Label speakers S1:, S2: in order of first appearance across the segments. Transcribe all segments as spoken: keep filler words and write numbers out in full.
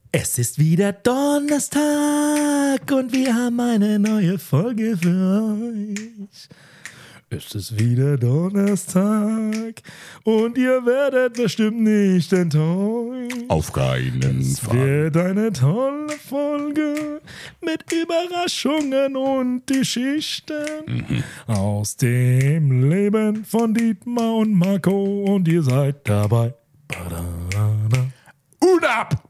S1: Es ist wieder Donnerstag und wir haben eine neue Folge für euch. Es ist wieder Donnerstag und ihr werdet bestimmt nicht enttäuscht.
S2: Auf keinen
S1: Es
S2: Fall.
S1: wird eine tolle Folge mit Überraschungen und Geschichten
S2: Mhm.
S1: aus dem Leben von Dietmar und Marco und ihr seid dabei. Badada.
S2: Und ab!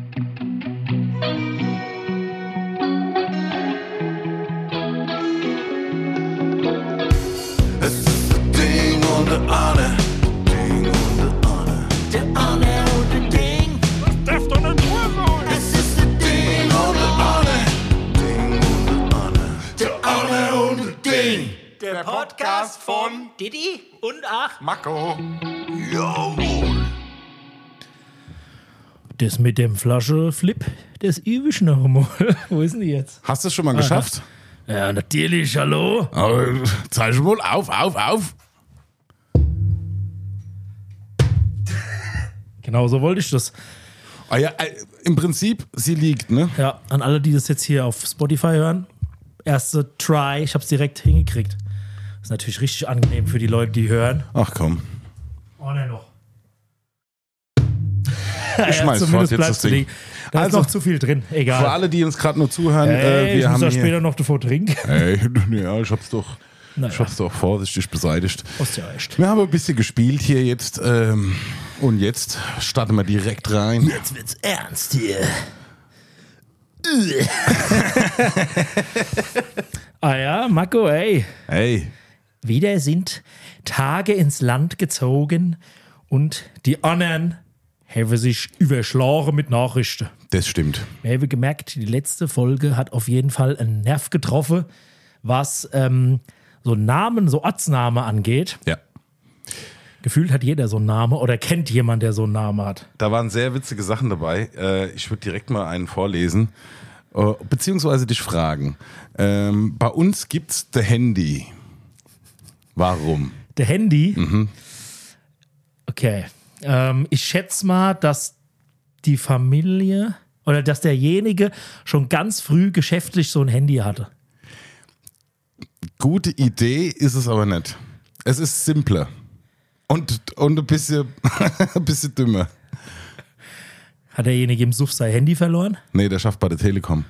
S3: Es ist das Ding und der Arne. Ding und der Arne. Der Arne und der Ding. Das darf doch nicht wahr sein. Es ist das Ding und der Arne. Ding und der Arne. Der Arne und der Ding.
S4: Der Podcast von Didi und Ach.
S2: Marco.
S3: Jawohl.
S1: Das mit dem Flasche-Flip, das übe ich noch mal. Wo ist denn die jetzt?
S2: Hast du es schon mal geschafft?
S1: Ja, natürlich, hallo.
S2: Aber zeig mal auf, auf, auf.
S1: Genau so wollte ich das.
S2: Ah ja, äh, im Prinzip, sie liegt, ne?
S1: Ja, an alle, die das jetzt hier auf Spotify hören. Erste Try, ich hab's direkt hingekriegt. Ist natürlich richtig angenehm für die Leute, die hören.
S2: Ach komm.
S1: Oh, nein, noch.
S2: Ich schmeiß fort jetzt das Ding.
S1: Da
S2: Also,
S1: ist noch zu viel drin, egal.
S2: Für alle, die uns gerade nur zuhören,
S1: Ey,
S2: äh, wir
S1: ich muss
S2: haben
S1: ja
S2: hier...
S1: später noch davor trinken.
S2: Ey, ja, ich hab's doch,
S1: Naja.
S2: ich hab's doch vorsichtig beseitigt.
S1: Ist ja echt.
S2: Wir haben ein bisschen gespielt hier jetzt ähm, und jetzt starten wir direkt rein.
S1: Jetzt wird's ernst hier. Ah ja, Marco, ey.
S2: Hey,
S1: Wieder sind Tage ins Land gezogen und die anderen haben sich überschlagen mit Nachrichten.
S2: das stimmt.
S1: Wir haben gemerkt, die letzte Folge hat auf jeden Fall einen Nerv getroffen, was ähm, so Namen, so Ortsname angeht.
S2: Ja.
S1: Gefühlt hat jeder so einen Namen oder kennt jemand, der so einen Namen hat.
S2: Da waren sehr witzige Sachen dabei. Äh, ich würde direkt mal einen vorlesen, äh, beziehungsweise dich fragen. Ähm, bei uns gibt's das Handy. Warum?
S1: Der Handy. Okay. Ähm, ich schätze mal, dass die Familie oder dass derjenige schon ganz früh geschäftlich so ein Handy hatte.
S2: Gute Idee ist es aber nicht. Es ist simpler. Und, und ein bisschen, ein bisschen dümmer.
S1: Hat derjenige im Suff sein Handy verloren?
S2: Nee, der schafft bei der Telekom.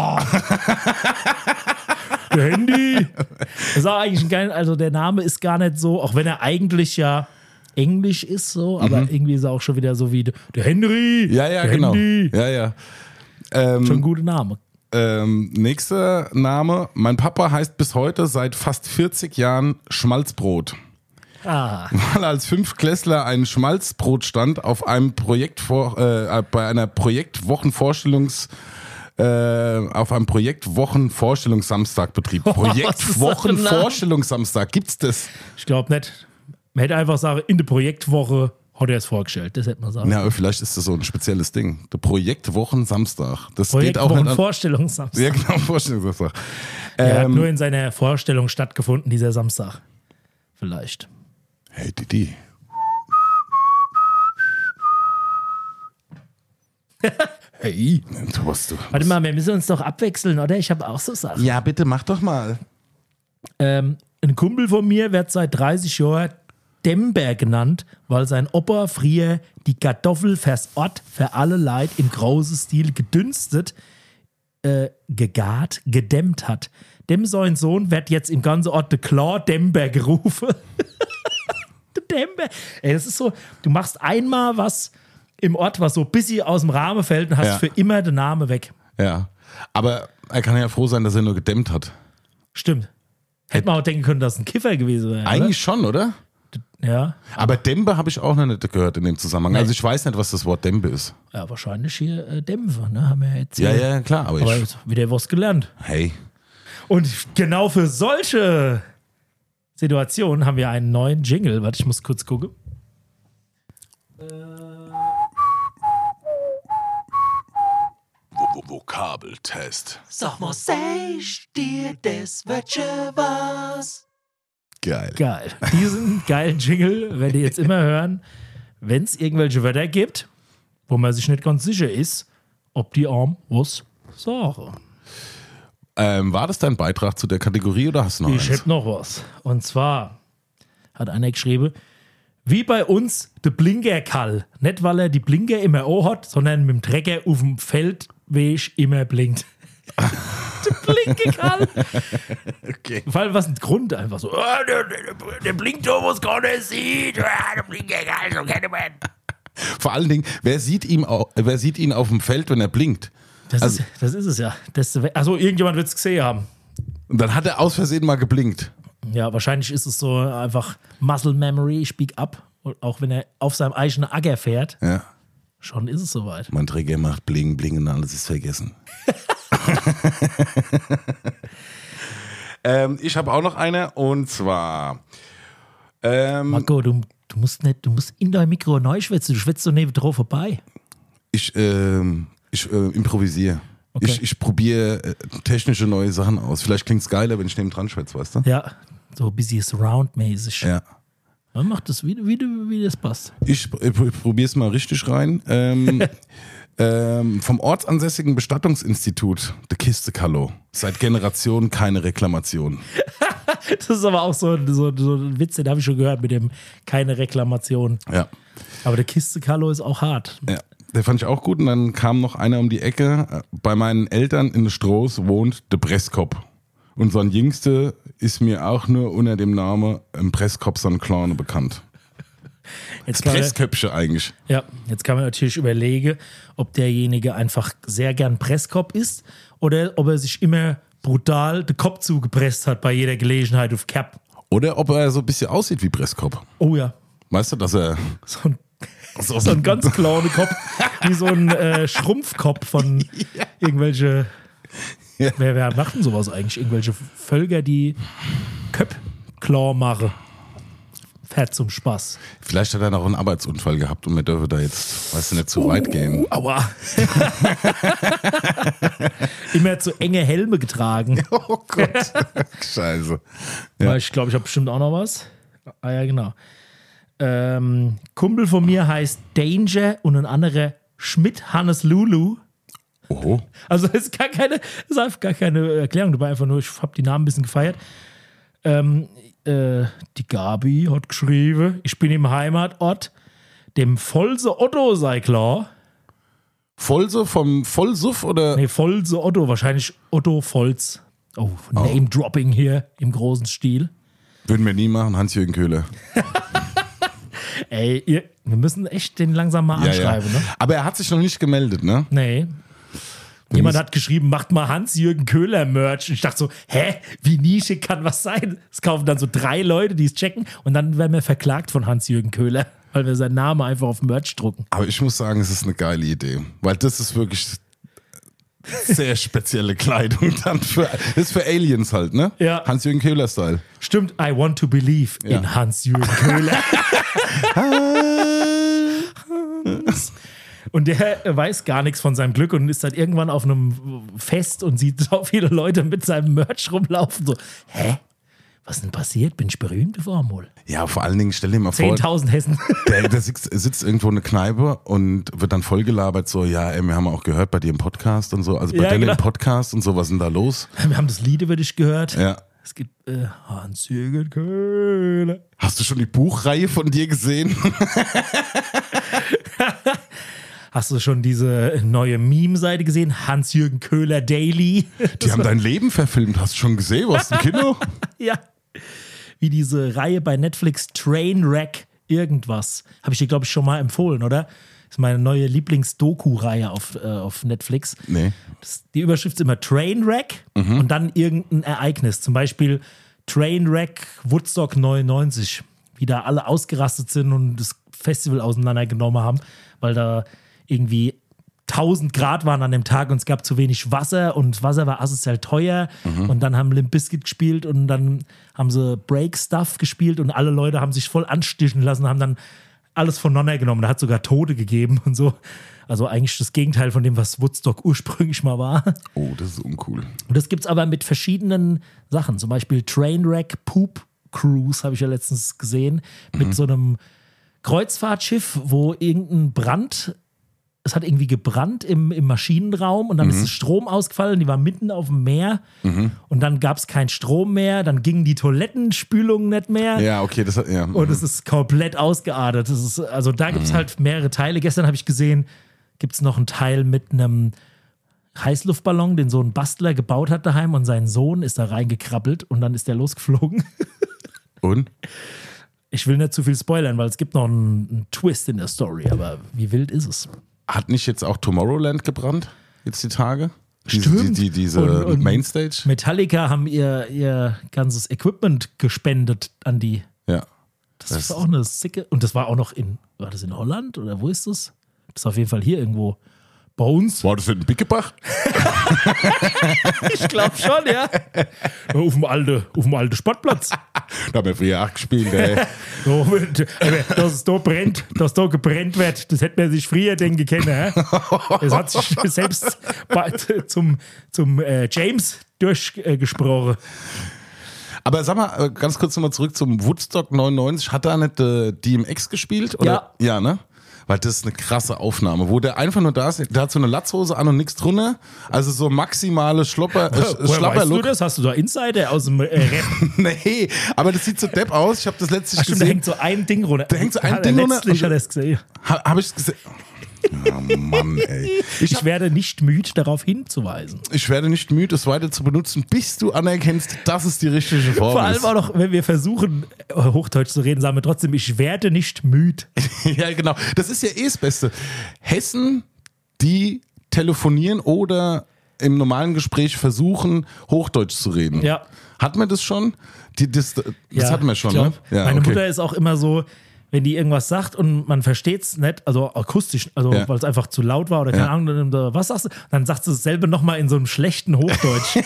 S1: Der Handy! Das ist auch eigentlich ein geil, also der Name ist gar nicht so, auch wenn er eigentlich ja Englisch ist so, aber irgendwie ist er auch schon wieder so wie der Henry!
S2: Ja, ja,
S1: der
S2: genau.
S1: Handy.
S2: Ja, ja. Ähm,
S1: Schon ein guter Name.
S2: ähm, nächster Name. Mein Papa heißt bis heute seit fast vierzig Jahren Schmalzbrot.
S1: Ah,
S2: Weil als Fünftklässler ein Schmalzbrotstand auf einem Projekt vor, äh, bei einer Projektwochenvorstellungs äh, auf einem Projektwochenvorstellungssamstag betrieb.
S1: Was ist das für ein
S2: Projektwochenvorstellungssamstag, gibt's das?
S1: ich glaube nicht. Man hätte einfach sagen, in der Projektwoche hat er es vorgestellt. Das hätte man sagen.
S2: Ja, vielleicht ist das so ein spezielles Ding. Der Projektwochensamstag. Das geht auch nicht an.
S1: Projektwochenvorstellungssamstag.
S2: Ja, genau, Vorstellungssamstag.
S1: Er hat
S2: Ähm,
S1: nur in seiner Vorstellung stattgefunden, dieser Samstag. Vielleicht.
S2: hey Didi.
S1: Hey.
S2: Du was du.
S1: Warte mal, wir müssen uns doch abwechseln, oder? Ich habe auch so Sachen.
S2: Ja, bitte mach doch mal.
S1: Ähm, ein Kumpel von mir wird seit dreißig Jahren Dember genannt, weil sein Opa früher die Kartoffel fürs Ort für alle Leid im großen Stil gedünstet, äh, gegart, gedämmt hat. Dem sein Sohn wird jetzt im ganzen Ort der Klar Dember gerufen. Der Dember. Ey, das ist so, du machst einmal was im Ort, was so ein bisschen aus dem Rahmen fällt und hast
S2: Ja.
S1: für immer den Namen weg.
S2: Ja. Aber er kann ja froh sein, dass er nur gedämmt hat.
S1: Stimmt. Hätte man auch denken können, dass es ein Kiffer gewesen wäre.
S2: Eigentlich schon, oder?
S1: Oder? Ja.
S2: Aber Dembe habe ich auch noch nicht gehört in dem Zusammenhang. Also ich weiß nicht, was das Wort Dembe ist.
S1: Ja, wahrscheinlich hier äh, Dämpfer, ne? Haben wir jetzt
S2: Ja,
S1: hier-
S2: ja, klar. Aber,
S1: Aber
S2: ich,
S1: jetzt wieder was gelernt.
S2: hey.
S1: Und genau für solche Situationen haben wir einen neuen Jingle. Warte, ich muss kurz gucken.
S2: Vokabeltest.
S4: Sag mal, sei ich dir das Wörtchen was?
S2: Geil.
S1: Geil. Diesen geilen Jingle werdet ihr jetzt immer hören, wenn es irgendwelche Wörter gibt, wo man sich nicht ganz sicher ist, ob die Arm was sagen.
S2: Ähm, war das dein Beitrag zu der Kategorie oder hast du noch
S1: Ich
S2: eins?
S1: hätte noch was. Und zwar hat einer geschrieben, wie bei uns der Blinkerkall. Nicht, weil er die Blinker immer auch hat, sondern mit dem Trecker auf dem Feldweg immer blinkt. Der Blinkerkall.
S2: Okay.
S1: Weil was ein Grund einfach so. Oh, der, der, der blinkt doch, was keiner sieht. Ah, der Blinkerkall, so kennt man.
S2: Vor allen Dingen, wer sieht, ihm au- wer sieht ihn auf dem Feld, wenn er blinkt?
S1: Das,
S2: Also-
S1: ist, das ist es ja. Das, also irgendjemand wird es gesehen haben.
S2: Und dann hat er aus Versehen mal geblinkt.
S1: Ja, wahrscheinlich ist es so einfach Muscle Memory, speak up. Und auch wenn er auf seinem eigenen Acker fährt,
S2: Ja.
S1: schon ist es soweit.
S2: Mein Träger macht Bling, Bling und alles ist vergessen. ähm, ich habe auch noch eine und zwar ähm,
S1: Marco, du, du musst nicht, du musst in dein Mikro neu schwätzen, du schwätzt so neben drauf vorbei.
S2: ich, ähm, ich äh, improvisiere.
S1: Okay.
S2: Ich, ich probiere äh, technische neue Sachen aus. Vielleicht klingt es geiler, wenn ich neben dran schwätze, weißt du?
S1: Ja, so ein bisschen Surround-mäßig.
S2: Ja.
S1: Man macht das, wie, wie, wie das passt.
S2: Ich, ich probiere es mal richtig rein. Ähm, ähm, vom ortsansässigen Bestattungsinstitut, der Kiste Kallo. Seit Generationen keine Reklamation.
S1: Das ist aber auch so, so, so ein Witz, den habe ich schon gehört mit dem keine Reklamation.
S2: Ja.
S1: Aber der Kiste Carlo ist auch hart.
S2: Ja, der fand ich auch gut. Und dann kam noch einer um die Ecke. Bei meinen Eltern in Stroß wohnt der Presskop. Und sein Jüngste ist mir auch nur unter dem Namen im Presskop sein Clan bekannt.
S1: Jetzt
S2: Das
S1: kann, man,
S2: Pressköpfchen eigentlich.
S1: ja, jetzt kann man natürlich überlegen, ob derjenige einfach sehr gern Presskop ist oder ob er sich immer brutal den Kopf zugepresst hat bei jeder Gelegenheit auf Cap.
S2: Oder ob er so ein bisschen aussieht wie Presskop.
S1: Oh ja,
S2: Weißt du, dass er
S1: so ein, so ein ganz kleiner Kopf, wie so ein äh, Schrumpfkopf von irgendwelche.
S2: Ja.
S1: Wer, wer macht denn sowas eigentlich? Irgendwelche Völker, die Köp klar machen. Fährt zum Spaß.
S2: Vielleicht hat er noch einen Arbeitsunfall gehabt und wir dürfen da jetzt, weißt du, nicht zu weit gehen.
S1: Aua. Immer zu enge Helme getragen.
S2: Oh Gott. Scheiße. Ja.
S1: Ja. Ich glaube, ich habe bestimmt auch noch was. Ah ja, genau. Ähm, Kumpel von mir heißt Danger und ein anderer Schmidt Hannes Lulu.
S2: Oho.
S1: Also es ist gar keine, es ist einfach gar keine Erklärung dabei, einfach nur, ich habe die Namen ein bisschen gefeiert. Ähm, äh, die Gabi hat geschrieben, ich bin im Heimatort, dem Volse Otto sei klar.
S2: Vollse vom Vollsuff oder?
S1: Nee, Volse Otto, wahrscheinlich Otto Volz. Oh, Name-Dropping hier im großen Stil.
S2: Würden wir nie machen, Hans-Jürgen Köhler.
S1: Ey, ihr, wir müssen echt den langsam mal anschreiben, ne?
S2: Aber er hat sich noch nicht gemeldet, ne?
S1: Nee. Jemand hat geschrieben, macht mal Hans-Jürgen Köhler-Merch. Und ich dachte so, hä, wie nischig kann was sein? Es kaufen dann so drei Leute, die es checken und dann werden wir verklagt von Hans-Jürgen Köhler, weil wir seinen Namen einfach auf Merch drucken.
S2: Aber ich muss sagen, es ist eine geile Idee. Weil das ist wirklich sehr spezielle Kleidung dann für, das ist für Aliens halt, ne?
S1: Ja.
S2: Hans-Jürgen Köhler-Style.
S1: Stimmt, I want to believe
S2: Ja.
S1: in Hans-Jürgen Köhler. Und der weiß gar nichts von seinem Glück und ist dann irgendwann auf einem Fest und sieht so viele Leute mit seinem Merch rumlaufen. So, hä? Was denn passiert? Bin ich berühmt geworden wohl?
S2: Ja, vor allen Dingen, stell dir mal vor,
S1: zehntausend Hessen.
S2: der, der sitzt, sitzt irgendwo in einer Kneipe und wird dann vollgelabert, so, ja, ey, wir haben auch gehört bei dir im Podcast und so, also bei
S1: Ja,
S2: denen
S1: genau.
S2: im Podcast und so, was ist denn da los?
S1: Wir haben das Lied über dich gehört.
S2: Ja.
S1: Es gibt äh, Hans-Jürgen Köhler.
S2: Hast du schon die Buchreihe von dir gesehen?
S1: Hast du schon diese neue Meme-Seite gesehen? Hans-Jürgen Köhler Daily.
S2: Die haben dein Leben verfilmt, hast du schon gesehen? Warst du im Kino?
S1: Ja. Wie diese Reihe bei Netflix Trainwreck irgendwas. Habe ich dir, glaube ich, schon mal empfohlen, oder? Das ist meine neue Lieblings-Doku-Reihe auf, äh, auf Netflix.
S2: Nee.
S1: Das, die Überschrift ist immer Trainwreck und dann irgendein Ereignis. Zum Beispiel Trainwreck Woodstock neunundneunzig. Wie da alle ausgerastet sind und das Festival auseinandergenommen haben, weil da irgendwie tausend Grad waren an dem Tag und es gab zu wenig Wasser und das Wasser war asozial teuer und dann haben Limp Bizkit gespielt und dann haben sie Break Stuff gespielt und alle Leute haben sich voll anstichen lassen, haben dann alles voneinander genommen. Da hat sogar Tote gegeben und so. Also eigentlich das Gegenteil von dem, was Woodstock ursprünglich mal war.
S2: Oh, das ist uncool.
S1: Und das gibt's aber mit verschiedenen Sachen. Zum Beispiel Trainwreck Poop Cruise habe ich ja letztens gesehen. Mit so einem Kreuzfahrtschiff, wo irgendein Brand es hat irgendwie gebrannt im, im Maschinenraum und dann
S2: Mhm.
S1: ist der Strom ausgefallen, die war mitten auf dem Meer
S2: Mhm.
S1: und dann gab es keinen Strom mehr, dann gingen die Toilettenspülungen nicht mehr.
S2: Ja, okay, das hat, ja.
S1: Und es ist komplett ausgeartet. Das ist, also da gibt es
S2: Mhm.
S1: halt mehrere Teile. Gestern habe ich gesehen, gibt es noch einen Teil mit einem Heißluftballon, den so ein Bastler gebaut hat daheim und sein Sohn ist da reingekrabbelt und dann ist der losgeflogen.
S2: Und?
S1: Ich will nicht zu viel spoilern, weil es gibt noch einen, einen Twist in der Story, aber wie wild ist es?
S2: Hat nicht jetzt auch Tomorrowland gebrannt? Jetzt die Tage? Diese,
S1: Stimmt.
S2: Die, die, diese
S1: Und- und-
S2: Mainstage?
S1: Metallica haben ihr, ihr ganzes Equipment gespendet an die.
S2: Ja.
S1: Das,
S2: Das-
S1: war auch eine sicke. Und das war auch noch in, war das in Holland oder wo ist das? Das ist auf jeden Fall hier irgendwo. Bei uns?
S2: War das in Bickebach?
S1: Ich glaube schon, ja. Auf dem alten, auf dem alten Sportplatz.
S2: Da haben wir früher auch gespielt, ey.
S1: So, aber dass es da brennt, dass da gebrennt wird, das hätte man sich früher denken können. hä? Das hat sich selbst bei, zum, zum äh, James durchgesprochen.
S2: Aber sag mal, äh, ganz kurz nochmal zurück zum Woodstock neunundneunzig. Hat da nicht äh, D M X gespielt? Oder? Ja. Ja, ne? Weil das ist eine krasse Aufnahme, wo der einfach nur da ist, der hat so eine Latzhose an und nichts drunter. Also so maximale Schlopper, äh,
S1: Woher weißt du
S2: Schlapperlook.
S1: das? Hast du da Insider aus dem äh, Rap?
S2: Nee, aber das sieht so depp aus. Ich habe das letztlich
S1: Ach stimmt, da
S2: gesehen.
S1: hängt so ein Ding runter.
S2: Da hängt so ein
S1: Hat er
S2: Ding runter
S1: Letztlich
S2: und-
S1: hat er es gesehen.
S2: Ha, habe ich gesehen. Oh Mann, ey.
S1: Ich werde nicht müde, darauf hinzuweisen.
S2: Ich werde nicht müde, es weiter zu benutzen, bis du anerkennst, dass es die richtige Form
S1: Vor allem
S2: ist.
S1: auch noch, wenn wir versuchen, äh, Hochdeutsch zu reden, sagen wir trotzdem, ich werde nicht müde.
S2: Ja, genau. Das ist ja eh das Beste. Hessen, die telefonieren oder im normalen Gespräch versuchen, Hochdeutsch zu reden.
S1: Ja.
S2: Hat man das schon? Die, das das
S1: Ja,
S2: hatten wir schon,
S1: ich glaub,
S2: ne? Ja,
S1: meine
S2: okay.
S1: Mutter ist auch immer so, wenn die irgendwas sagt und man versteht es nicht, also akustisch, also
S2: Ja.
S1: weil es einfach zu laut war oder keine
S2: Ja.
S1: Ahnung, dann, was sagst du? Dann sagt sie dasselbe nochmal in so einem schlechten Hochdeutsch.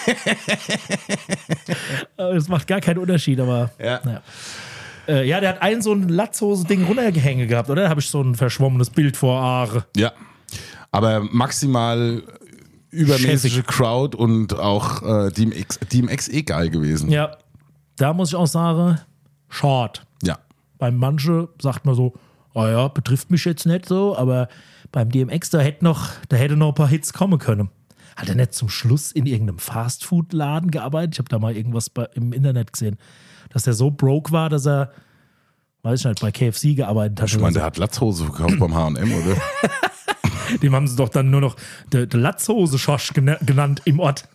S1: Das macht gar keinen Unterschied, aber
S2: Ja.
S1: naja. Äh, ja, der hat ein so ein Latzhose-Ding runtergehängt gehabt, oder? Da habe ich so ein verschwommenes Bild vor Aare.
S2: Ja. Aber maximal übermäßige
S1: Chefig.
S2: Crowd und auch äh, D M X, D M X eh geil gewesen.
S1: Ja, da muss ich auch sagen, short.
S2: Ja.
S1: Bei manche sagt man so, oh ja, betrifft mich jetzt nicht so, aber beim D M X, da hätte noch, da hätte noch ein paar Hits kommen können. Hat er nicht zum Schluss in irgendeinem Fastfood-Laden gearbeitet? Ich habe da mal irgendwas bei, im Internet gesehen, dass der so broke war, dass er, weiß ich nicht, bei K F C gearbeitet hat.
S2: Ich meine, der hat Latzhose verkauft beim H und M, oder?
S1: Dem haben sie doch dann nur noch der de Latzhose-Schosch gena- genannt im Ort.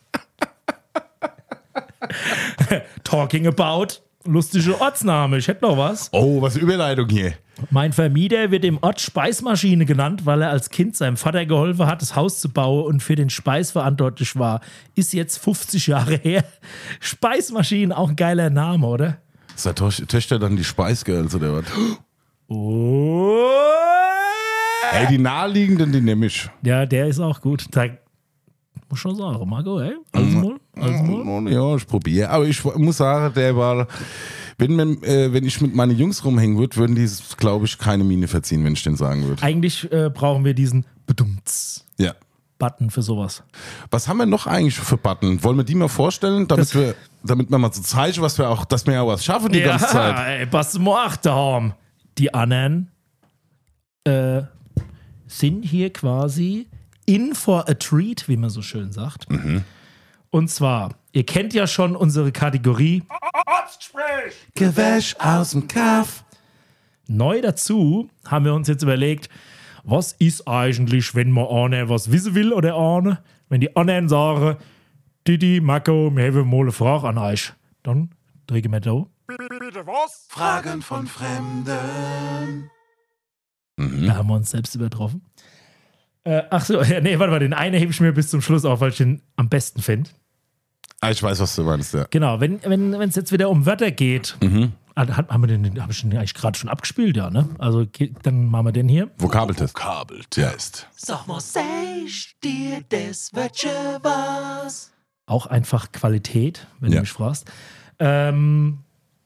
S1: Talking about lustige Ortsname. Ich hätte noch was.
S2: Oh, was eine Überleitung hier.
S1: Mein Vermieter wird im Ort Speismaschine genannt, weil er als Kind seinem Vater geholfen hat, das Haus zu bauen und für den Speis verantwortlich war. Ist jetzt fünfzig Jahre her. Speismaschine, auch ein geiler Name, oder?
S2: Ist der Toch- Töchter dann die Spice Girls oder was?
S1: Oh.
S2: Ey, die naheliegenden, die nehme ich.
S1: Ja, der ist auch gut. Da muss schon sagen, Marco, ey. Also mal, also mal.
S2: Ja, ich probiere. Aber ich muss sagen, der war. Wenn, man, äh, wenn ich mit meinen Jungs rumhängen würde, würden die, glaube ich, keine Miene verziehen, wenn ich den sagen würde.
S1: Eigentlich äh, brauchen wir diesen Bedumts-Button
S2: Ja.
S1: für sowas.
S2: Was haben wir noch eigentlich für Button? Wollen wir die mal vorstellen, damit
S1: Das-
S2: wir, damit wir mal so zeigen, was wir auch, dass wir ja was schaffen die ganze Zeit.
S1: ey, pass mal achter haben. Die anderen äh, sind hier quasi in for a treat, wie man so schön sagt.
S2: Mhm.
S1: Und zwar, ihr kennt ja schon unsere Kategorie.
S2: Gewäsch aus dem Kaff.
S1: Neu dazu haben wir uns jetzt überlegt, was ist eigentlich, wenn man einer was wissen will oder ahne? Wenn die anderen sagen, Didi, Marco, wir haben mal eine Frage an euch. Dann drücke wir da.
S3: Fragen von Fremden.
S1: Da haben wir uns selbst übertroffen. Äh, ach so, ja, nee, warte mal, den einen hebe ich mir bis zum Schluss auf, weil ich den am besten finde.
S2: Ah, ich weiß, was du meinst, ja.
S1: Genau, wenn es wenn, wenn's jetzt wieder um Wörter geht, ah, hat, haben wir den, habe ich den eigentlich gerade schon abgespielt, ja, ne? Also ge- dann machen wir den hier.
S2: Vokabeltest.
S3: Vokabeltest. Sag mal, sag dir das Wörtchen was?
S1: Auch einfach Qualität, wenn
S2: Ja.
S1: du mich fragst. Ähm,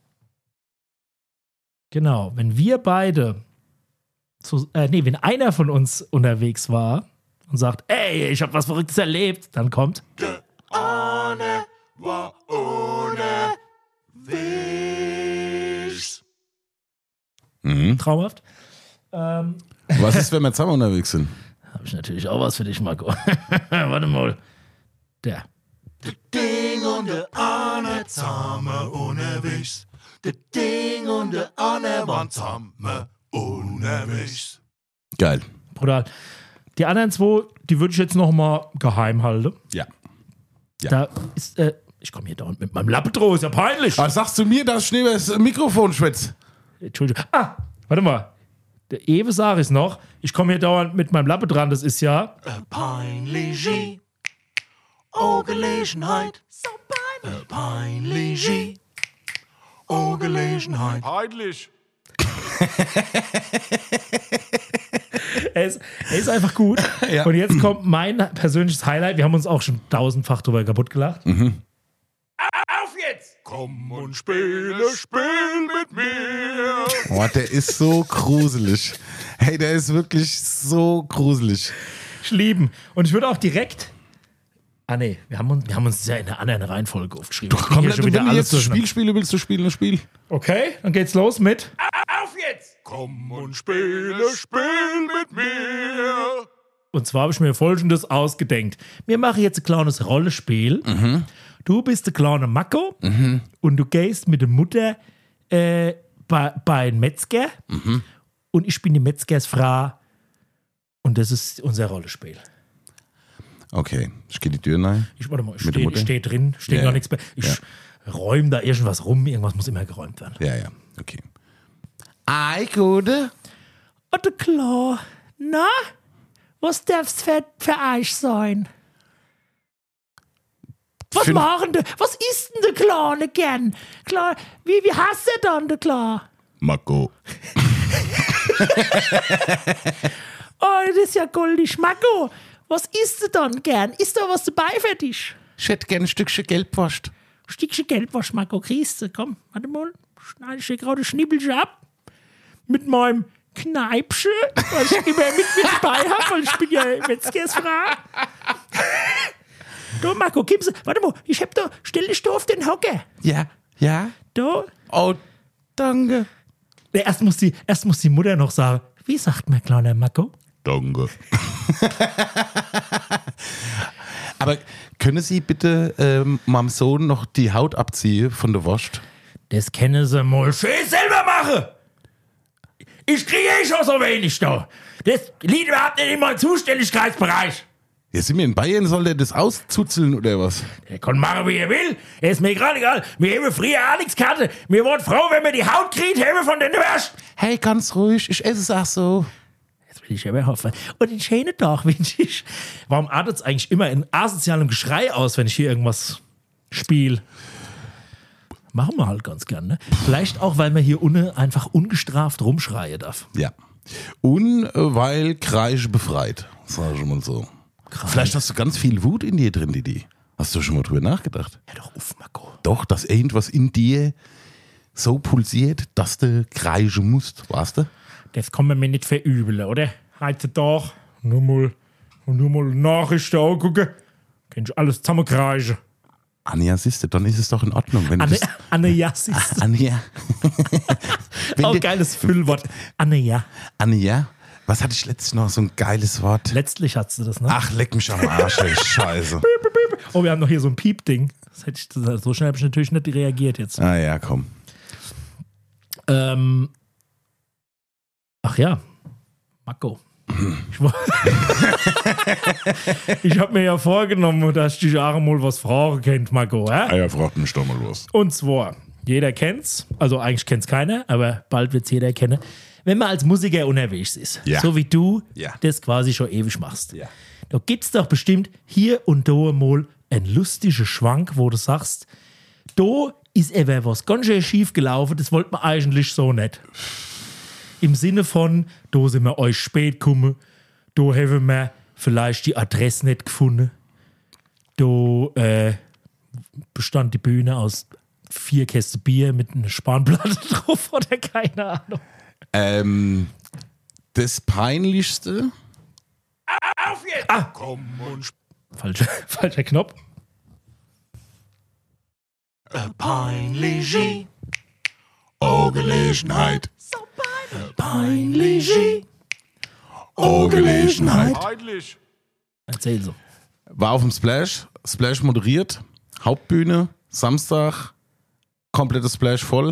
S1: genau, wenn wir beide, zu, äh, nee, wenn einer von uns unterwegs war und sagt, ey, ich habe was Verrücktes erlebt, dann kommt,
S3: Ohne, war ohne Wisch.
S2: Mhm.
S1: traumhaft. Ähm,
S2: Was ist, wenn wir zusammen unterwegs sind?
S1: habe ich natürlich auch was für dich, Marco. Warte mal. Der.
S4: Das Ding und der Anne zusammen unterwegs. Das Ding und der Anne waren zusammen unterwegs.
S2: Geil.
S1: Brutal. Die anderen zwei, die würde ich jetzt noch mal geheim halten.
S2: Ja. Ja.
S1: Da ist, äh, ich komme hier dauernd mit meinem Lappe drauf, ist ja peinlich.
S2: Was sagst du mir, dass Schnee das Mikrofon schwätzt?
S1: Entschuldigung. Ah, warte mal. Der Ewe sag ich's noch. Ich komme hier dauernd mit meinem Lappe dran, das ist ja.
S4: Äh, peinlich. Oh, Gelegenheit. So peinlich. Äh, peinlich. Oh, Gelegenheit.
S2: Peinlich.
S1: Er ist, er ist einfach gut.
S2: Ja.
S1: Und jetzt kommt mein persönliches Highlight. Wir haben uns auch schon tausendfach drüber kaputt gelacht.
S2: Mhm.
S4: Auf jetzt! Komm und spiele, spiel mit mir.
S2: Oh, der ist so gruselig. Hey, der ist wirklich so gruselig.
S1: Ich lieben. Und ich würde auch direkt. Ah, nee, wir haben uns, wir haben uns ja in einer anderen Reihenfolge aufgeschrieben.
S2: Doch, komm,
S1: Hier
S2: du,
S1: schon
S2: wenn
S1: wieder
S2: du
S1: alles
S2: jetzt
S1: durcheinander.
S2: Spiel spielen willst, du spielen ein Spiel.
S1: Okay, dann geht's los mit.
S4: Auf jetzt! Komm und spiele, spiel mit mir.
S1: Und zwar habe ich mir Folgendes ausgedenkt. Wir machen jetzt ein kleines Rollenspiel.
S2: Mhm.
S1: Du bist der kleine Mako
S2: Mhm.
S1: und du gehst mit der Mutter äh, bei, bei einem Metzger
S2: Mhm.
S1: und ich bin die Metzgersfrau und das ist unser Rollenspiel.
S2: Okay, ich gehe die Tür rein.
S1: Ich, warte mal, ich
S2: Mit der
S1: stehe
S2: Mutter?
S1: steh drin, steht
S2: Ja,
S1: gar
S2: ja.
S1: nichts mehr. Ich
S2: Ja.
S1: räume da irgendwas rum, irgendwas muss immer geräumt werden.
S2: Ja, ja, okay. Ei, Gute.
S1: Warte, klar. Na, was darf's für, für euch sein? Was
S2: Fünf-
S1: machen die? Was isst denn der Kleine gern? Klar, wie, wie heißt der dann, der Klar?
S2: Marco.
S1: Oh, das ist ja goldig. Marco, was isst du dann gern? Ist da was dabei für dich?
S2: Ich hätte gerne ein Stückchen Gelbwurst.
S1: Stückchen Gelbwurst, Marco, kriegst du. Komm, warte mal. Schneide ich dir gerade ein Schnibbelchen ab. Mit meinem Kneipchen, weil ich immer mit mir dabei habe, weil ich bin ja Metzgersfrau. Da, Marco, gib's. Warte mal, ich hab da, stell dich da auf den Hocker.
S2: Ja, ja.
S1: Da.
S2: Oh, danke.
S1: Nee, erst, muss die, erst muss die Mutter noch sagen, wie sagt mein kleiner Marco?
S2: Danke. Aber können Sie bitte ähm, meinem Sohn noch die Haut abziehen von der Wurst?
S1: Das können sie mal schön selber machen. Ich kriege eh schon so wenig da. Das liegt überhaupt nicht in meinem Zuständigkeitsbereich.
S2: Jetzt sind wir in Bayern, soll der das auszuzeln oder was?
S1: Er kann machen, wie er will. Er ist mir gerade egal. Wir haben früher auch nichts gehabt. Wir waren froh, wenn wir die Haut kriegt, haben wir von den Wurst.
S2: Hey, ganz ruhig, ich esse es auch so.
S1: Jetzt will ich aber hoffen. Und einen schönen Tag wünsche ich. Warum artet es eigentlich immer in asozialem Geschrei aus, wenn ich hier irgendwas spiele? Machen wir halt ganz gern, ne? Vielleicht auch, weil man hier unten einfach ungestraft rumschreien darf.
S2: Ja. Und äh, weil Kreische befreit, sag ich mal so. Vielleicht hast du ganz viel Wut in dir drin, Didi. Hast du schon mal drüber nachgedacht?
S1: Ja doch, uff, Marco.
S2: Doch, dass irgendwas in dir so pulsiert, dass du kreischen musst, weißt du?
S1: Das kann man mir nicht verübeln, oder? Heutzutage nur mal, nur mal Nachrichten angucken. Kannst du alles zusammenkreischen.
S2: Anja, siehst du, dann ist es doch in Ordnung. Wenn du
S1: Anne,
S2: das,
S1: Anne, ja, siehst du.
S2: Anja. Wenn
S1: Auch
S2: du-
S1: geiles Füllwort. Anne, ja.
S2: Anja, was hatte ich letztens noch so ein geiles Wort?
S1: Letztlich hast du das, ne?
S2: Ach, leck mich am Arsch, ey, Scheiße.
S1: Oh, wir haben noch hier so ein Piep-Ding. Das hätte ich, so schnell habe ich natürlich nicht reagiert jetzt.
S2: Ah ja, komm.
S1: Ähm, ach ja, Marco. Ich, wo- ich habe mir ja vorgenommen, dass ich dich auch mal was fragen kennt, Marco. Hä?
S2: ja, fragt mich doch mal los.
S1: Und zwar, jeder kennt's, also eigentlich kennt's keiner, aber bald wird's jeder kennen. Wenn man als Musiker unterwegs ist,
S2: Ja.
S1: so wie du
S2: Ja.
S1: das quasi schon ewig machst,
S2: Ja.
S1: da gibt's doch bestimmt hier und da mal einen lustigen Schwank, wo du sagst, da ist aber was ganz schön schief gelaufen, das wollte man eigentlich so nicht. Im Sinne von, da sind wir euch spät gekommen, da haben wir vielleicht die Adresse nicht gefunden, da äh, bestand die Bühne aus vier Kästen Bier mit einer Spanplatte drauf oder keine Ahnung.
S2: Ähm, das Peinlichste?
S4: Auf jetzt! Ah. Komm und spiele.
S1: Falscher, falscher Knopf.
S4: Peinlich. Oh, Gelegenheit.
S1: Peinlich.
S2: Oh, Gelegenheit.
S4: Peinlich.
S1: Erzähl so.
S2: War auf dem Splash, Splash moderiert, Hauptbühne, Samstag, komplettes Splash voll.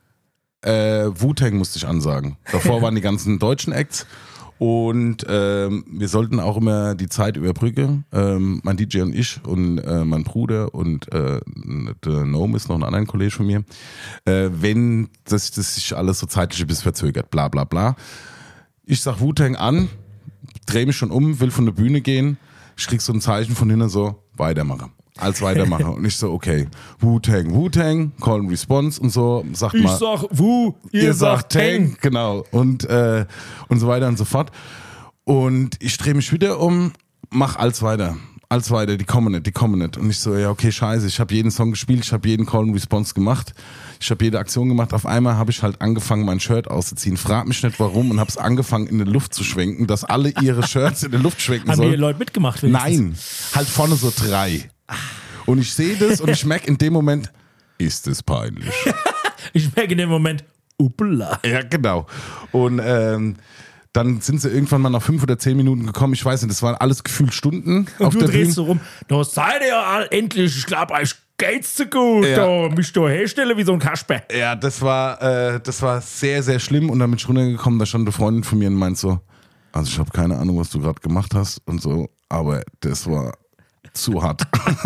S2: Äh, Wu-Tang musste ich ansagen. Davor waren die ganzen deutschen Acts. Und ähm, wir sollten auch immer die Zeit überbrücken. Ähm, mein D J und ich und äh, mein Bruder und äh, der Noam ist noch ein anderer Kollege von mir. Äh, wenn das, das sich alles so zeitlich ein bisschen verzögert, bla bla bla. Ich sag Wu-Tang an, dreh mich schon um, will von der Bühne gehen. Ich krieg so ein Zeichen von hinten so, weitermachen. Als Weitermacher. Und ich so, okay, Wu-Tang, Wu-Tang, Call and Response und so. Sagt
S1: Ich
S2: mal,
S1: sag Wu, ihr,
S2: ihr
S1: sagt
S2: sagt Tang,
S1: Tang.
S2: genau. Und, äh, und so weiter und so fort. Und ich drehe mich wieder um, mach alles weiter. Alles weiter, die kommen nicht, die kommen nicht. Und ich so, ja, okay, scheiße, ich habe jeden Song gespielt, ich habe jeden Call and Response gemacht. Ich habe jede Aktion gemacht. Auf einmal habe ich halt angefangen, mein Shirt auszuziehen. Frag mich nicht warum und habe es angefangen, in die Luft zu schwenken, dass alle ihre Shirts in die Luft schwenken
S1: Haben die
S2: sollen.
S1: Leute mitgemacht? wenigstens?
S2: Nein, halt vorne so drei. Und ich sehe das und ich merke in dem Moment, ist es peinlich.
S1: Ich merke in dem Moment, uppla.
S2: Ja, genau. Und ähm, dann sind sie irgendwann mal nach fünf oder zehn Minuten gekommen. Ich weiß nicht, das waren alles gefühlt Stunden
S1: Und
S2: auf
S1: du
S2: der
S1: drehst
S2: Bühne.
S1: so rum, da seid ihr ja all endlich, ich glaube, euch geht's so gut.
S2: Ja.
S1: Da müsst ihr herstellen wie so ein Kasper.
S2: Ja, das war, äh, das war sehr, sehr schlimm. Und dann bin ich runtergekommen, da stand eine Freundin von mir und meint so, also ich habe keine Ahnung, was du gerade gemacht hast und so, aber das war zu hart.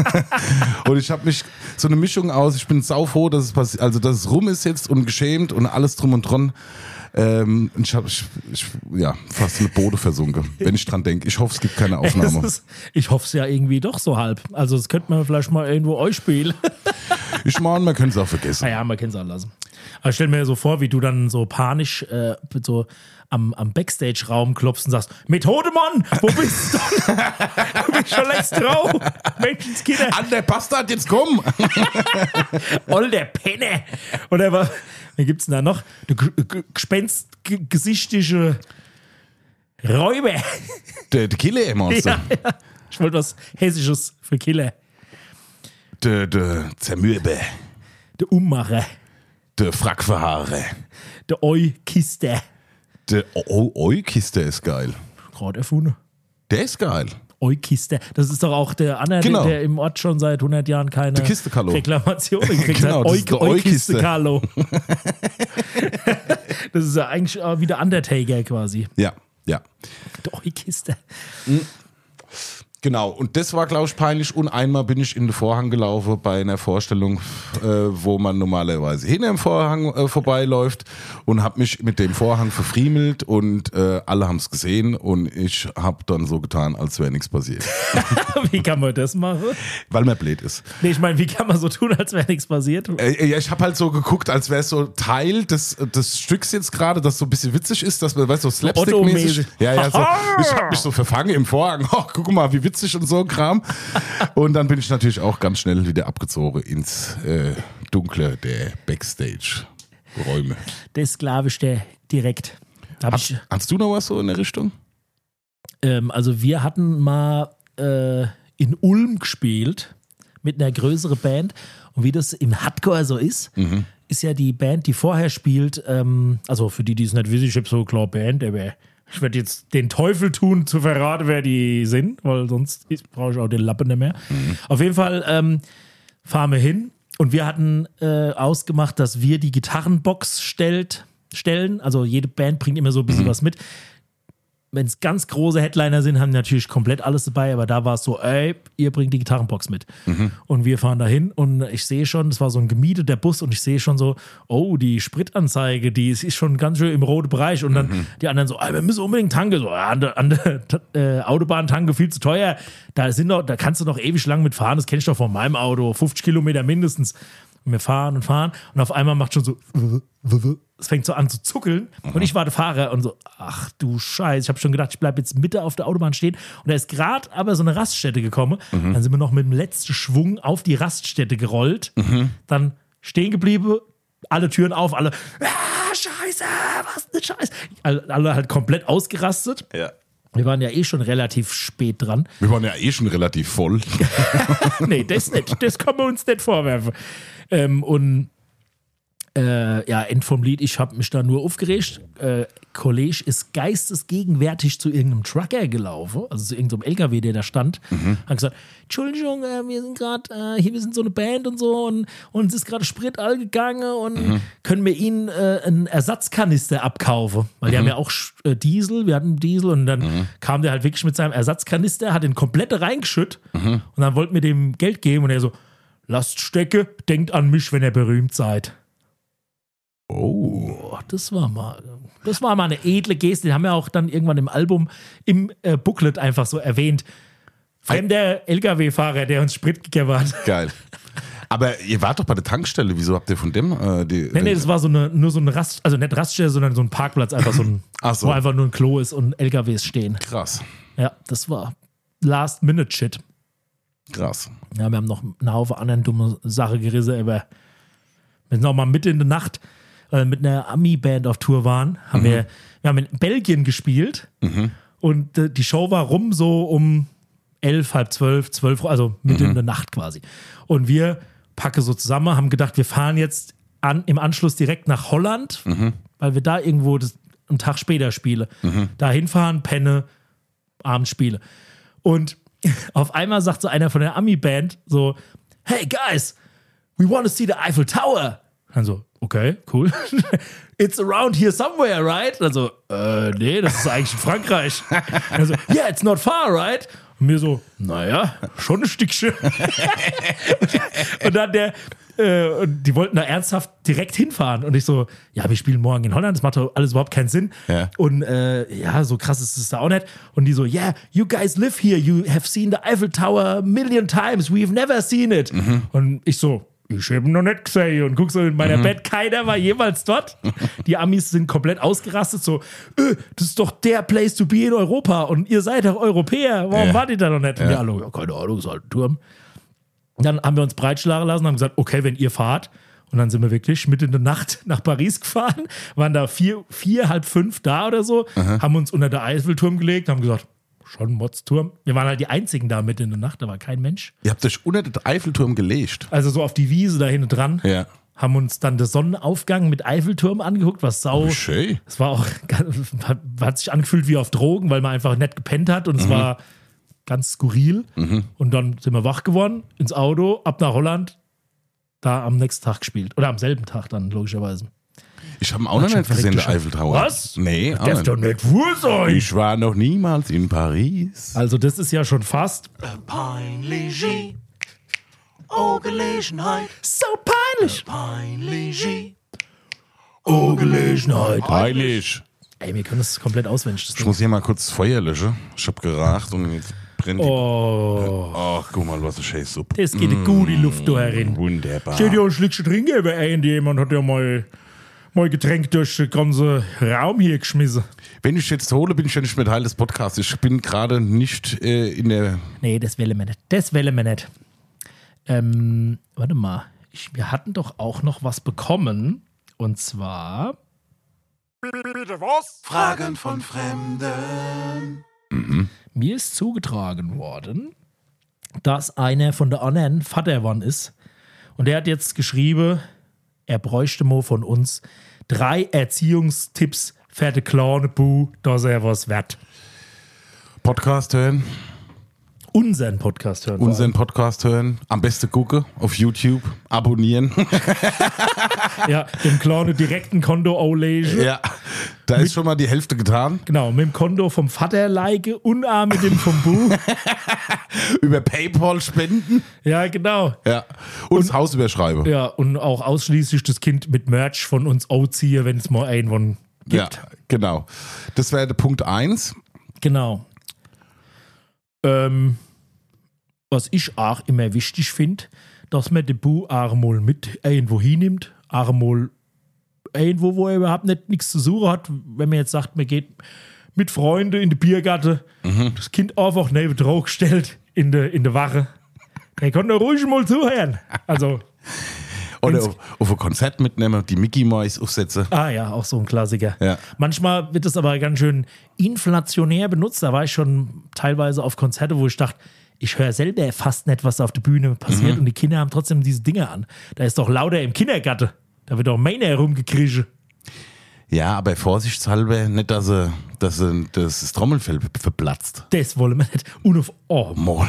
S2: Und ich habe mich so eine Mischung aus, ich bin saufroh, dass es passiert, also dass es rum ist jetzt und geschämt und alles drum und dran. Ähm, ich habe ich, ich, ja, fast eine Bode versunken, wenn ich dran denke. Ich hoffe, es gibt keine
S1: Das
S2: Aufnahme.
S1: ist, ich hoffe es ja irgendwie doch so halb. Also das könnte man vielleicht mal irgendwo euch spielen.
S2: Ich meine, man könnte es auch vergessen.
S1: Naja, man kann es auch lassen. Aber ich stell mir so vor, wie du dann so panisch äh, so am, am Backstage-Raum klopfst und sagst, Methode, Mann, wo bist du? Du bist schon längst drauf. Menschenskinder.
S2: An der Bastard, jetzt komm!
S1: Oll der Penne. Oder was, wen gibt's denn da noch? Der G- G- gespenstgesichtige Räuber.
S2: Der, der Killer-Monster.
S1: Ja, ja. Ich wollte was Hessisches für Killer.
S2: Der, der Zermürbe.
S1: Der Ummacher.
S2: Der Frackverhaare.
S1: Der Eukister.
S2: Der Eukiste ist geil.
S1: Gerade erfunden.
S2: Der ist geil.
S1: Eukister. Das ist doch auch der Anna,
S2: Genau.
S1: der, der im Ort schon seit hundert Jahren keine
S2: Der Kiste-Carlo.
S1: Reklamation gekriegt
S2: Genau,
S1: hat.
S2: das ist der Eukiste.
S1: Eukiste-Carlo. Das ist ja eigentlich auch wie der Undertaker quasi.
S2: Ja, ja.
S1: Der Eukister.
S2: Genau, und das war, glaube ich, peinlich. Und einmal bin ich in den Vorhang gelaufen bei einer Vorstellung, äh, wo man normalerweise hinter dem Vorhang äh, vorbeiläuft und habe mich mit dem Vorhang verfriemelt und äh, alle haben es gesehen und ich habe dann so getan, als wäre nichts passiert.
S1: Wie kann man das machen?
S2: Weil man blöd ist.
S1: Nee, ich meine, wie kann man so tun, als wäre nichts passiert?
S2: Äh, ja, ich habe halt so geguckt, als wäre es so Teil des, des Stücks jetzt gerade, das so ein bisschen witzig ist, dass man, weißt du, so Slapstick-mäßig.
S1: Otto-mäßig.
S2: Ja, ja, so, ich habe mich so verfangen im Vorhang. Oh, guck mal, wie witzig und so ein Kram. Und dann bin ich natürlich auch ganz schnell wieder abgezogen ins äh, Dunkle der Backstage-Räume.
S1: Das glaube ich dir direkt. Da hab
S2: Hast,
S1: ich,
S2: hast du noch was so in der Richtung?
S1: ähm, also wir hatten mal äh, in Ulm gespielt mit einer größeren Band und wie das im Hardcore so ist,
S2: Mhm.
S1: ist ja die Band, die vorher spielt, ähm, also für die, die es nicht wissen, ich habe so eine klare Band, aber ich werde jetzt den Teufel tun, zu verraten, wer die sind, weil sonst brauche ich auch den Lappen nicht mehr.
S2: Mhm.
S1: Auf jeden Fall ähm, fahren wir hin und wir hatten äh, ausgemacht, dass wir die Gitarrenbox stellt, stellen. Also jede Band bringt immer so ein bisschen
S2: Mhm.
S1: was mit. Wenn es ganz große Headliner sind, haben die natürlich komplett alles dabei, aber da war es so, ey, ihr bringt die Gitarrenbox mit. Und wir fahren dahin und ich sehe schon, das war so ein gemieteter Bus und ich sehe schon so, oh, die Spritanzeige, die ist, ist schon ganz schön im roten Bereich und dann die anderen so, ey, wir müssen unbedingt tanken, so, ja, an der, an der äh, Autobahn tanken viel zu teuer, da, sind noch, da kannst du noch ewig lang mitfahren, das kennst du doch von meinem Auto, fünfzig Kilometer mindestens. Und wir fahren und fahren und auf einmal macht schon so, es fängt so an zu zuckeln und ich war der Fahrer und so, ach du Scheiße, ich habe schon gedacht, ich bleibe jetzt Mitte auf der Autobahn stehen und da ist gerade aber so eine Raststätte gekommen, dann sind wir noch mit dem letzten Schwung auf die Raststätte gerollt, dann stehen geblieben, alle Türen auf, alle, ah, Scheiße, was eine Scheiße, alle, alle halt komplett ausgerastet.
S2: Ja.
S1: Wir waren ja eh schon relativ spät dran.
S2: Wir waren ja eh schon relativ voll.
S1: Nee, das nicht. Das kann man uns nicht vorwerfen. Ähm, und äh, ja, End vom Lied, ich habe mich da nur aufgeregt. Äh, Kollege ist geistesgegenwärtig zu irgendeinem Trucker gelaufen, also zu irgendeinem L K W, der da stand, mhm. hat gesagt, Entschuldigung, äh, wir sind gerade, äh, hier, wir sind so eine Band und so und, und es ist gerade Sprit all gegangen und mhm. können wir Ihnen äh, einen Ersatzkanister abkaufen, weil die mhm. haben ja auch äh, Diesel, wir hatten Diesel und dann mhm. kam der halt wirklich mit seinem Ersatzkanister, hat den komplett reingeschüttet mhm. und dann wollten wir dem Geld geben und er so, lasst stecke, denkt an mich, wenn ihr berühmt seid. Oh, das war mal, das war mal eine edle Geste. Die haben ja auch dann irgendwann im Album, im äh, Booklet einfach so erwähnt. Fremder L K W-Fahrer, der uns Sprit gegeben hat.
S2: Geil. Aber ihr wart doch bei der Tankstelle. Wieso habt ihr von dem äh, die?
S1: Nee, nee, das war so eine, nur so eine Rast, also nicht Raststelle, sondern so ein Parkplatz, einfach so ein,
S2: Ach so.
S1: wo einfach nur ein Klo ist und L K Ws stehen.
S2: Krass.
S1: Ja, das war Last-Minute-Shit.
S2: Krass.
S1: Ja, wir haben noch einen Haufen anderen dumme Sachen gerissen, aber wir sind auch mal mitten in der Nacht äh, mit einer Ami-Band auf Tour waren, haben mhm. wir, wir haben in Belgien gespielt mhm. und äh, die Show war rum so um elf, halb zwölf, zwölf, also mitten mhm. in der Nacht quasi. Und wir packen so zusammen, haben gedacht, wir fahren jetzt an, im Anschluss direkt nach Holland, mhm. weil wir da irgendwo das, einen Tag später spielen. Mhm. Da hinfahren, penne, abends spiele. Und auf einmal sagt so einer von der Ami-Band so, hey guys, we want to see the Eiffel Tower. Also, okay, cool. It's around here somewhere, right? Also, äh, nee, das ist eigentlich in Frankreich. Also, yeah, it's not far, right? Und mir so, naja, schon ein Stückchen. Und dann der, äh, die wollten da ernsthaft direkt hinfahren. Und ich so, ja, wir spielen morgen in Holland, das macht doch alles überhaupt keinen Sinn. Ja. Und äh, ja, so krass ist es da auch nicht. Und die so, yeah, you guys live here, you have seen the Eiffel Tower a million times, we've never seen it. Mhm. Und ich so, ich habe ihn noch nicht gesehen und guck so in meiner mhm. Bett, keiner war jemals dort. Die Amis sind komplett ausgerastet, so, öh, das ist doch der Place to be in Europa und ihr seid doch Europäer, warum ja. wart ihr da noch nicht? Und ja. die alle, ja, keine Ahnung, ist halt ein Turm. Und dann haben wir uns breitschlagen lassen und haben gesagt, okay, wenn ihr fahrt. Und dann sind wir wirklich mitten in der Nacht nach Paris gefahren, waren da vier, vier halb fünf da oder so, aha. haben uns unter der Eiffelturm gelegt, haben gesagt, schon Motzturm. Wir waren halt die Einzigen da mitten in der Nacht, da war kein Mensch.
S2: Ihr habt euch unter den Eiffelturm gelegt?
S1: Also so auf die Wiese da hinten dran.
S2: Ja.
S1: Haben uns dann den Sonnenaufgang mit Eiffelturm angeguckt, was sau.
S2: Oh, schön.
S1: Es war auch, hat, hat sich angefühlt wie auf Drogen, weil man einfach nett gepennt hat und mhm. es war ganz skurril. Mhm. Und dann sind wir wach geworden, ins Auto, ab nach Holland, da am nächsten Tag gespielt. Oder am selben Tag dann, logischerweise.
S2: Ich habe ihn auch noch nicht gesehen, der Eiffel Tower.
S1: Was?
S2: Nee,
S1: das darf doch nicht wohl sein.
S2: Ich war noch niemals in Paris.
S1: Also das ist ja schon fast
S4: peinlich. Oh, Gelegenheit.
S1: So peinlich.
S4: Peinlich.
S1: Oh, Gelegenheit.
S2: Peinlich.
S1: Ey, wir können das komplett auswendig.
S2: Ich muss hier mal kurz das Feuer löschen. Ich habe geraucht und jetzt brennt die.
S1: Oh.
S2: Ach, guck mal, was eine Scheißsuppe.
S1: Das geht mm. gut, die Luft da herin.
S2: Wunderbar.
S1: Steht ja ein Schlückchen trinken, aber irgendjemand hat ja mal... mein Getränk durch den ganzen Raum hier geschmissen.
S2: Wenn ich jetzt hole, bin ich ja nicht mehr Teil des Podcasts. Ich bin gerade nicht äh, in der...
S1: Nee, das will wir nicht. Das will wir nicht. Ähm, warte mal. Ich, wir hatten doch auch noch was bekommen. Und zwar...
S4: Bitte was? Fragen von Fremden.
S1: Mhm. Mir ist zugetragen worden, dass einer von der anderen Vater geworden ist. Und der hat jetzt geschrieben... er bräuchte mal von uns drei Erziehungstipps für den kleinen Bu, dass er was wird.
S2: Podcast hören.
S1: Unseren Podcast hören.
S2: Unseren Podcast hören. Am besten gucken auf YouTube. Abonnieren.
S1: Ja, dem kleinen direkten Konto auslegen.
S2: Ja, da mit, ist schon mal die Hälfte getan.
S1: Genau, mit dem Konto vom Vater like und auch mit dem vom Bu.
S2: Über PayPal spenden.
S1: Ja, genau.
S2: Ja. Und, und das Haus überschreiben.
S1: Ja, und auch ausschließlich das Kind mit Merch von uns ausziehen, wenn es mal einen gibt.
S2: Ja, genau. Das wäre der Punkt eins.
S1: Genau. Ähm, was ich auch immer wichtig finde, dass man den Bu auch mal mit irgendwo hinnimmt, auch mal irgendwo, wo er überhaupt nicht nichts zu suchen hat. Wenn man jetzt sagt, man geht mit Freunden in die Biergarten, mhm. das Kind einfach neben drauf gestellt in der in de Wache. Der kann da ruhig mal zuhören. Also,
S2: oder auf, auf ein Konzert mitnehmen, die Mickey Mouse aufsetzen.
S1: Ah ja, auch so ein Klassiker.
S2: Ja.
S1: Manchmal wird es aber ganz schön inflationär benutzt. Da war ich schon teilweise auf Konzerte, wo ich dachte, ich höre selber fast nicht, was auf der Bühne passiert. Mhm. Und die Kinder haben trotzdem diese Dinge an. Da ist doch lauter im Kindergarten. Da wird doch Männer herumgekriegt.
S2: Ja, aber vorsichtshalber nicht, dass, er, dass er, dass das Trommelfell verplatzt.
S1: Das wollen wir nicht. Und auf Arm.
S2: Mal.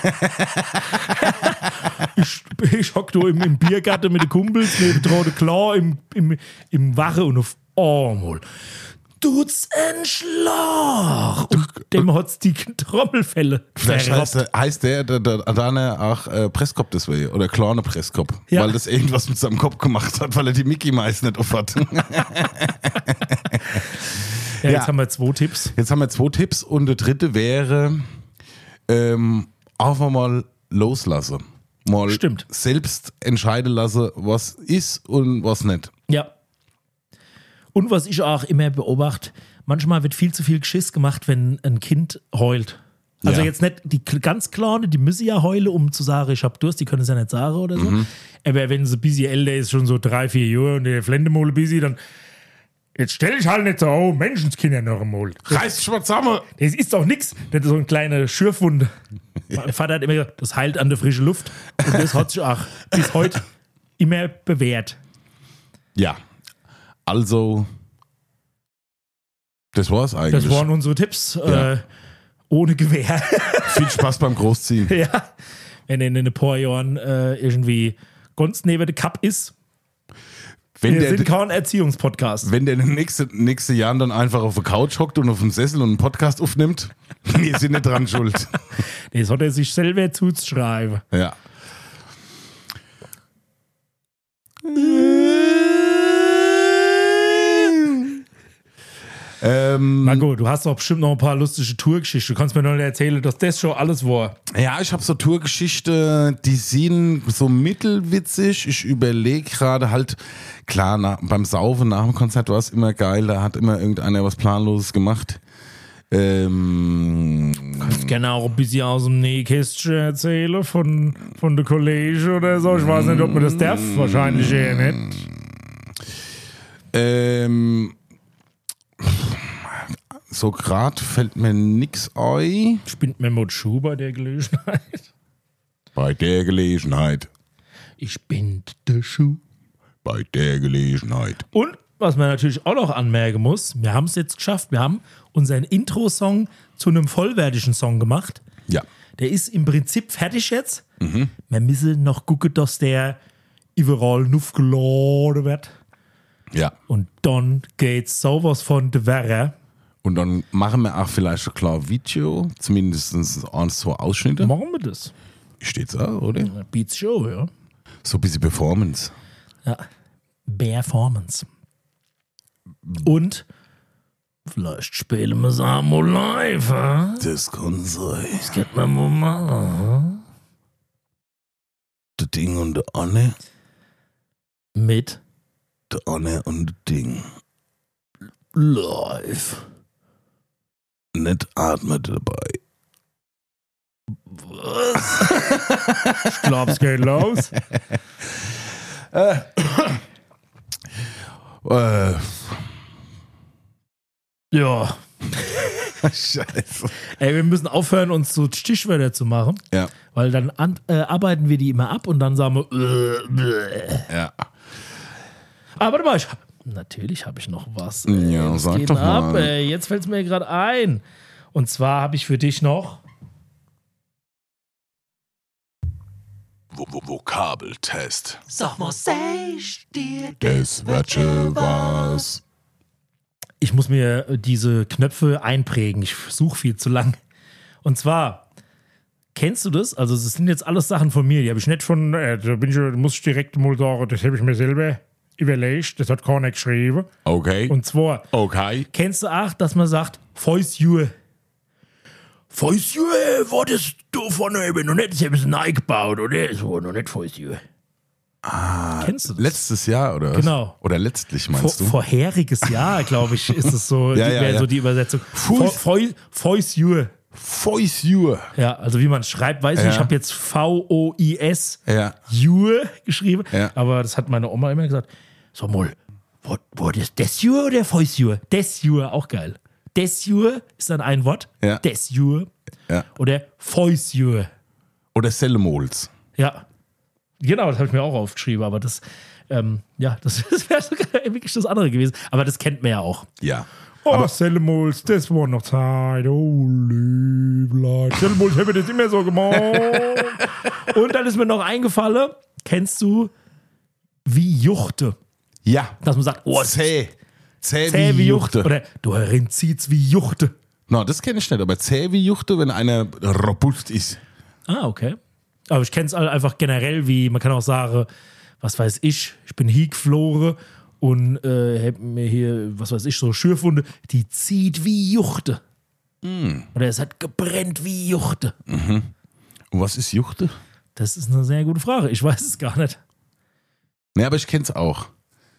S1: Ich, ich hock da im, im Biergarten mit den Kumpels, neben Trode klar, im, im, im Wache und auf einmal tut's ein Schlag. Und dem hat's die Trommelfelle
S2: Vielleicht heißt
S1: verrobbt.
S2: der, heißt der, der, der Adane auch äh, Presskopf deswegen oder kleine Presskopf,
S1: Ja.
S2: weil das irgendwas mit seinem Kopf gemacht hat, weil er die Mickey Mouse nicht auf hat.
S1: Ja, jetzt
S2: Ja.
S1: haben wir zwei Tipps.
S2: Jetzt haben wir zwei Tipps und der dritte wäre ähm, einfach mal loslassen. Mal
S1: Stimmt.
S2: selbst entscheiden lassen, was ist und was nicht.
S1: Ja. Und was ich auch immer beobachte, manchmal wird viel zu viel Geschiss gemacht, wenn ein Kind heult. Also
S2: Ja.
S1: jetzt nicht die k- ganz Kleinen, die müssen ja heulen, um zu sagen, ich hab Durst, die können es ja nicht sagen oder so. Aber wenn sie ein bisschen älter ist, schon so drei, vier Jahre und der Flendemole ein bisschen, dann jetzt stell dich halt nicht so, oh, Menschenskinder noch einmal.
S2: Reiß dich mal zusammen!
S1: Das ist doch nix. Das ist so eine kleine Schürfwunde. Mein Vater hat immer gesagt, das heilt an der frischen Luft. Und das hat sich auch bis heute immer bewährt.
S2: Ja, also das war's eigentlich.
S1: Das waren unsere Tipps.
S2: Ja.
S1: Äh, ohne Gewehr.
S2: Viel Spaß beim Großziehen.
S1: Ja. Wenn er in ein paar Jahren äh, irgendwie ganz neben der Cup ist.
S2: Wenn
S1: Wir
S2: der,
S1: sind kein Erziehungspodcast.
S2: wenn der in den nächsten nächste Jahren dann einfach auf der Couch hockt und auf dem Sessel und einen Podcast aufnimmt, wir sind nicht dran schuld.
S1: Das hat er sich selber zuzuschreiben.
S2: Ja. Ähm,
S1: Marco, du hast doch bestimmt noch ein paar lustige Tourgeschichten. Du kannst mir noch nicht erzählen, dass das schon alles war.
S2: ja, ich habe so Tourgeschichte, die sind so mittelwitzig. Ich überlege gerade halt, klar, nach, beim Saufen nach dem Konzert war es immer geil, da hat immer irgendeiner was Planloses gemacht. Ähm,
S1: Ich kann auch ein bisschen aus dem Nähkästchen erzählen von, von der Kollege oder so. Ich weiß nicht, ob man das darf. Wahrscheinlich eher nicht.
S2: ähm, so grad fällt mir nix ein.
S1: Ich bin mir mit Schuh bei der Gelegenheit.
S2: Bei der Gelegenheit.
S1: Ich bin der Schuh.
S2: Bei der Gelegenheit.
S1: Und was man natürlich auch noch anmerken muss, wir haben es jetzt geschafft. Wir haben unseren Intro-Song zu einem vollwertigen Song gemacht.
S2: Ja.
S1: Der ist im Prinzip fertig jetzt. Wir müssen noch gucken, dass der überall aufgeladen wird.
S2: Ja.
S1: Und dann geht's sowas von der Werre.
S2: Und dann machen wir auch vielleicht ein kleines Video, zumindest ein, zwei Ausschnitte.
S1: Machen wir das.
S2: Steht's auch, oder?
S1: Beats Show, ja.
S2: So ein bisschen Performance.
S1: Ja. Performance. Und vielleicht spielen wir es auch mal live, ha?
S2: Das kann sein.
S1: Das geht man mal machen.
S2: Der Ding und der Anne.
S1: Mit
S2: Der Anne und der Ding.
S1: live.
S2: Nicht atmen dabei.
S1: Ich glaub, es geht los.
S2: Äh,
S1: Ja.
S2: Scheiße.
S1: Ey, wir müssen aufhören, uns so Stichwörter zu machen,
S2: Ja,
S1: weil dann an, äh, arbeiten wir die immer ab und dann sagen wir. Äh, bläh.
S2: ja.
S1: Aber warte mal, ich hab, natürlich habe ich noch was.
S2: Ja,
S1: was
S2: sag
S1: geht
S2: doch
S1: ab,
S2: mal.
S1: ey? Jetzt fällt es mir gerade ein. Und zwar habe ich für dich noch.
S4: Vokabeltest.
S3: Sag mal, sag ich dir,
S2: Das wird schon was.
S1: Ich muss mir diese Knöpfe einprägen. Ich suche viel zu lang. Und zwar, kennst du das? Also, das sind jetzt alles Sachen von mir. Die habe ich nicht von. Äh, da bin ich, muss ich direkt mal sagen, das habe ich mir selber überlegt. Das hat keiner geschrieben.
S2: Okay.
S1: Und zwar,
S2: okay.
S1: kennst du auch, dass man sagt, Fäust Jür? Fäust Jür, war das du von eben noch nicht? Ich habe es neu gebaut, oder? Es war noch nicht Fäust Jür. Ah, kennst du das?
S2: Letztes Jahr, oder was?
S1: Genau.
S2: Oder letztlich,
S1: Vor,
S2: meinst du?
S1: vorheriges Jahr, glaube ich, ist es so,
S2: Ja,
S1: die,
S2: ja,
S1: wäre
S2: ja.
S1: so die Übersetzung.
S2: Fäust-
S1: Fäust Jür.
S2: Voice you.
S1: Ja, also wie man es schreibt, weiß ich
S2: Ja.
S1: nicht. Ich habe jetzt V O I S
S2: Ja.
S1: Jür geschrieben,
S2: Ja.
S1: aber das hat meine Oma immer gesagt. Sag mal, war, war das des Jür oder Fäust Jür? Des Jür, auch geil. Des Jür ist dann ein Wort.
S2: Ja.
S1: Des Jür.
S2: Ja.
S1: Oder Fäust Jür.
S2: Oder Sellemols.
S1: Ja. Genau, das habe ich mir auch aufgeschrieben, aber das Ähm, ja, das, das wäre sogar wirklich das andere gewesen. Aber das kennt man ja auch.
S2: Ja.
S1: Oh, Sellemuls, das war noch Zeit. Oh, Lieblein. Sellemuls, haben wir das immer so gemacht. Und dann ist mir noch eingefallen, kennst du wie Juchte?
S2: Ja.
S1: Dass man sagt, oh,
S2: Zäh. Zäh,
S1: zäh
S2: wie Juchte.
S1: Oder du herin zieht's wie Juchte.
S2: No, das kenne ich nicht, aber zäh wie Juchte, wenn einer robust ist.
S1: Ah, okay. Aber ich kenne es einfach generell, wie man kann auch sagen, was weiß ich, ich bin hier geflogen und äh, hab mir hier, was weiß ich, so Schürfwunde, die zieht wie Juchte. Mm. Oder es hat gebrennt wie Juchte.
S2: Mhm. Und was ist Juchte?
S1: Das ist eine sehr gute Frage. Ich weiß es gar nicht.
S2: Nee, aber ich kenne es auch.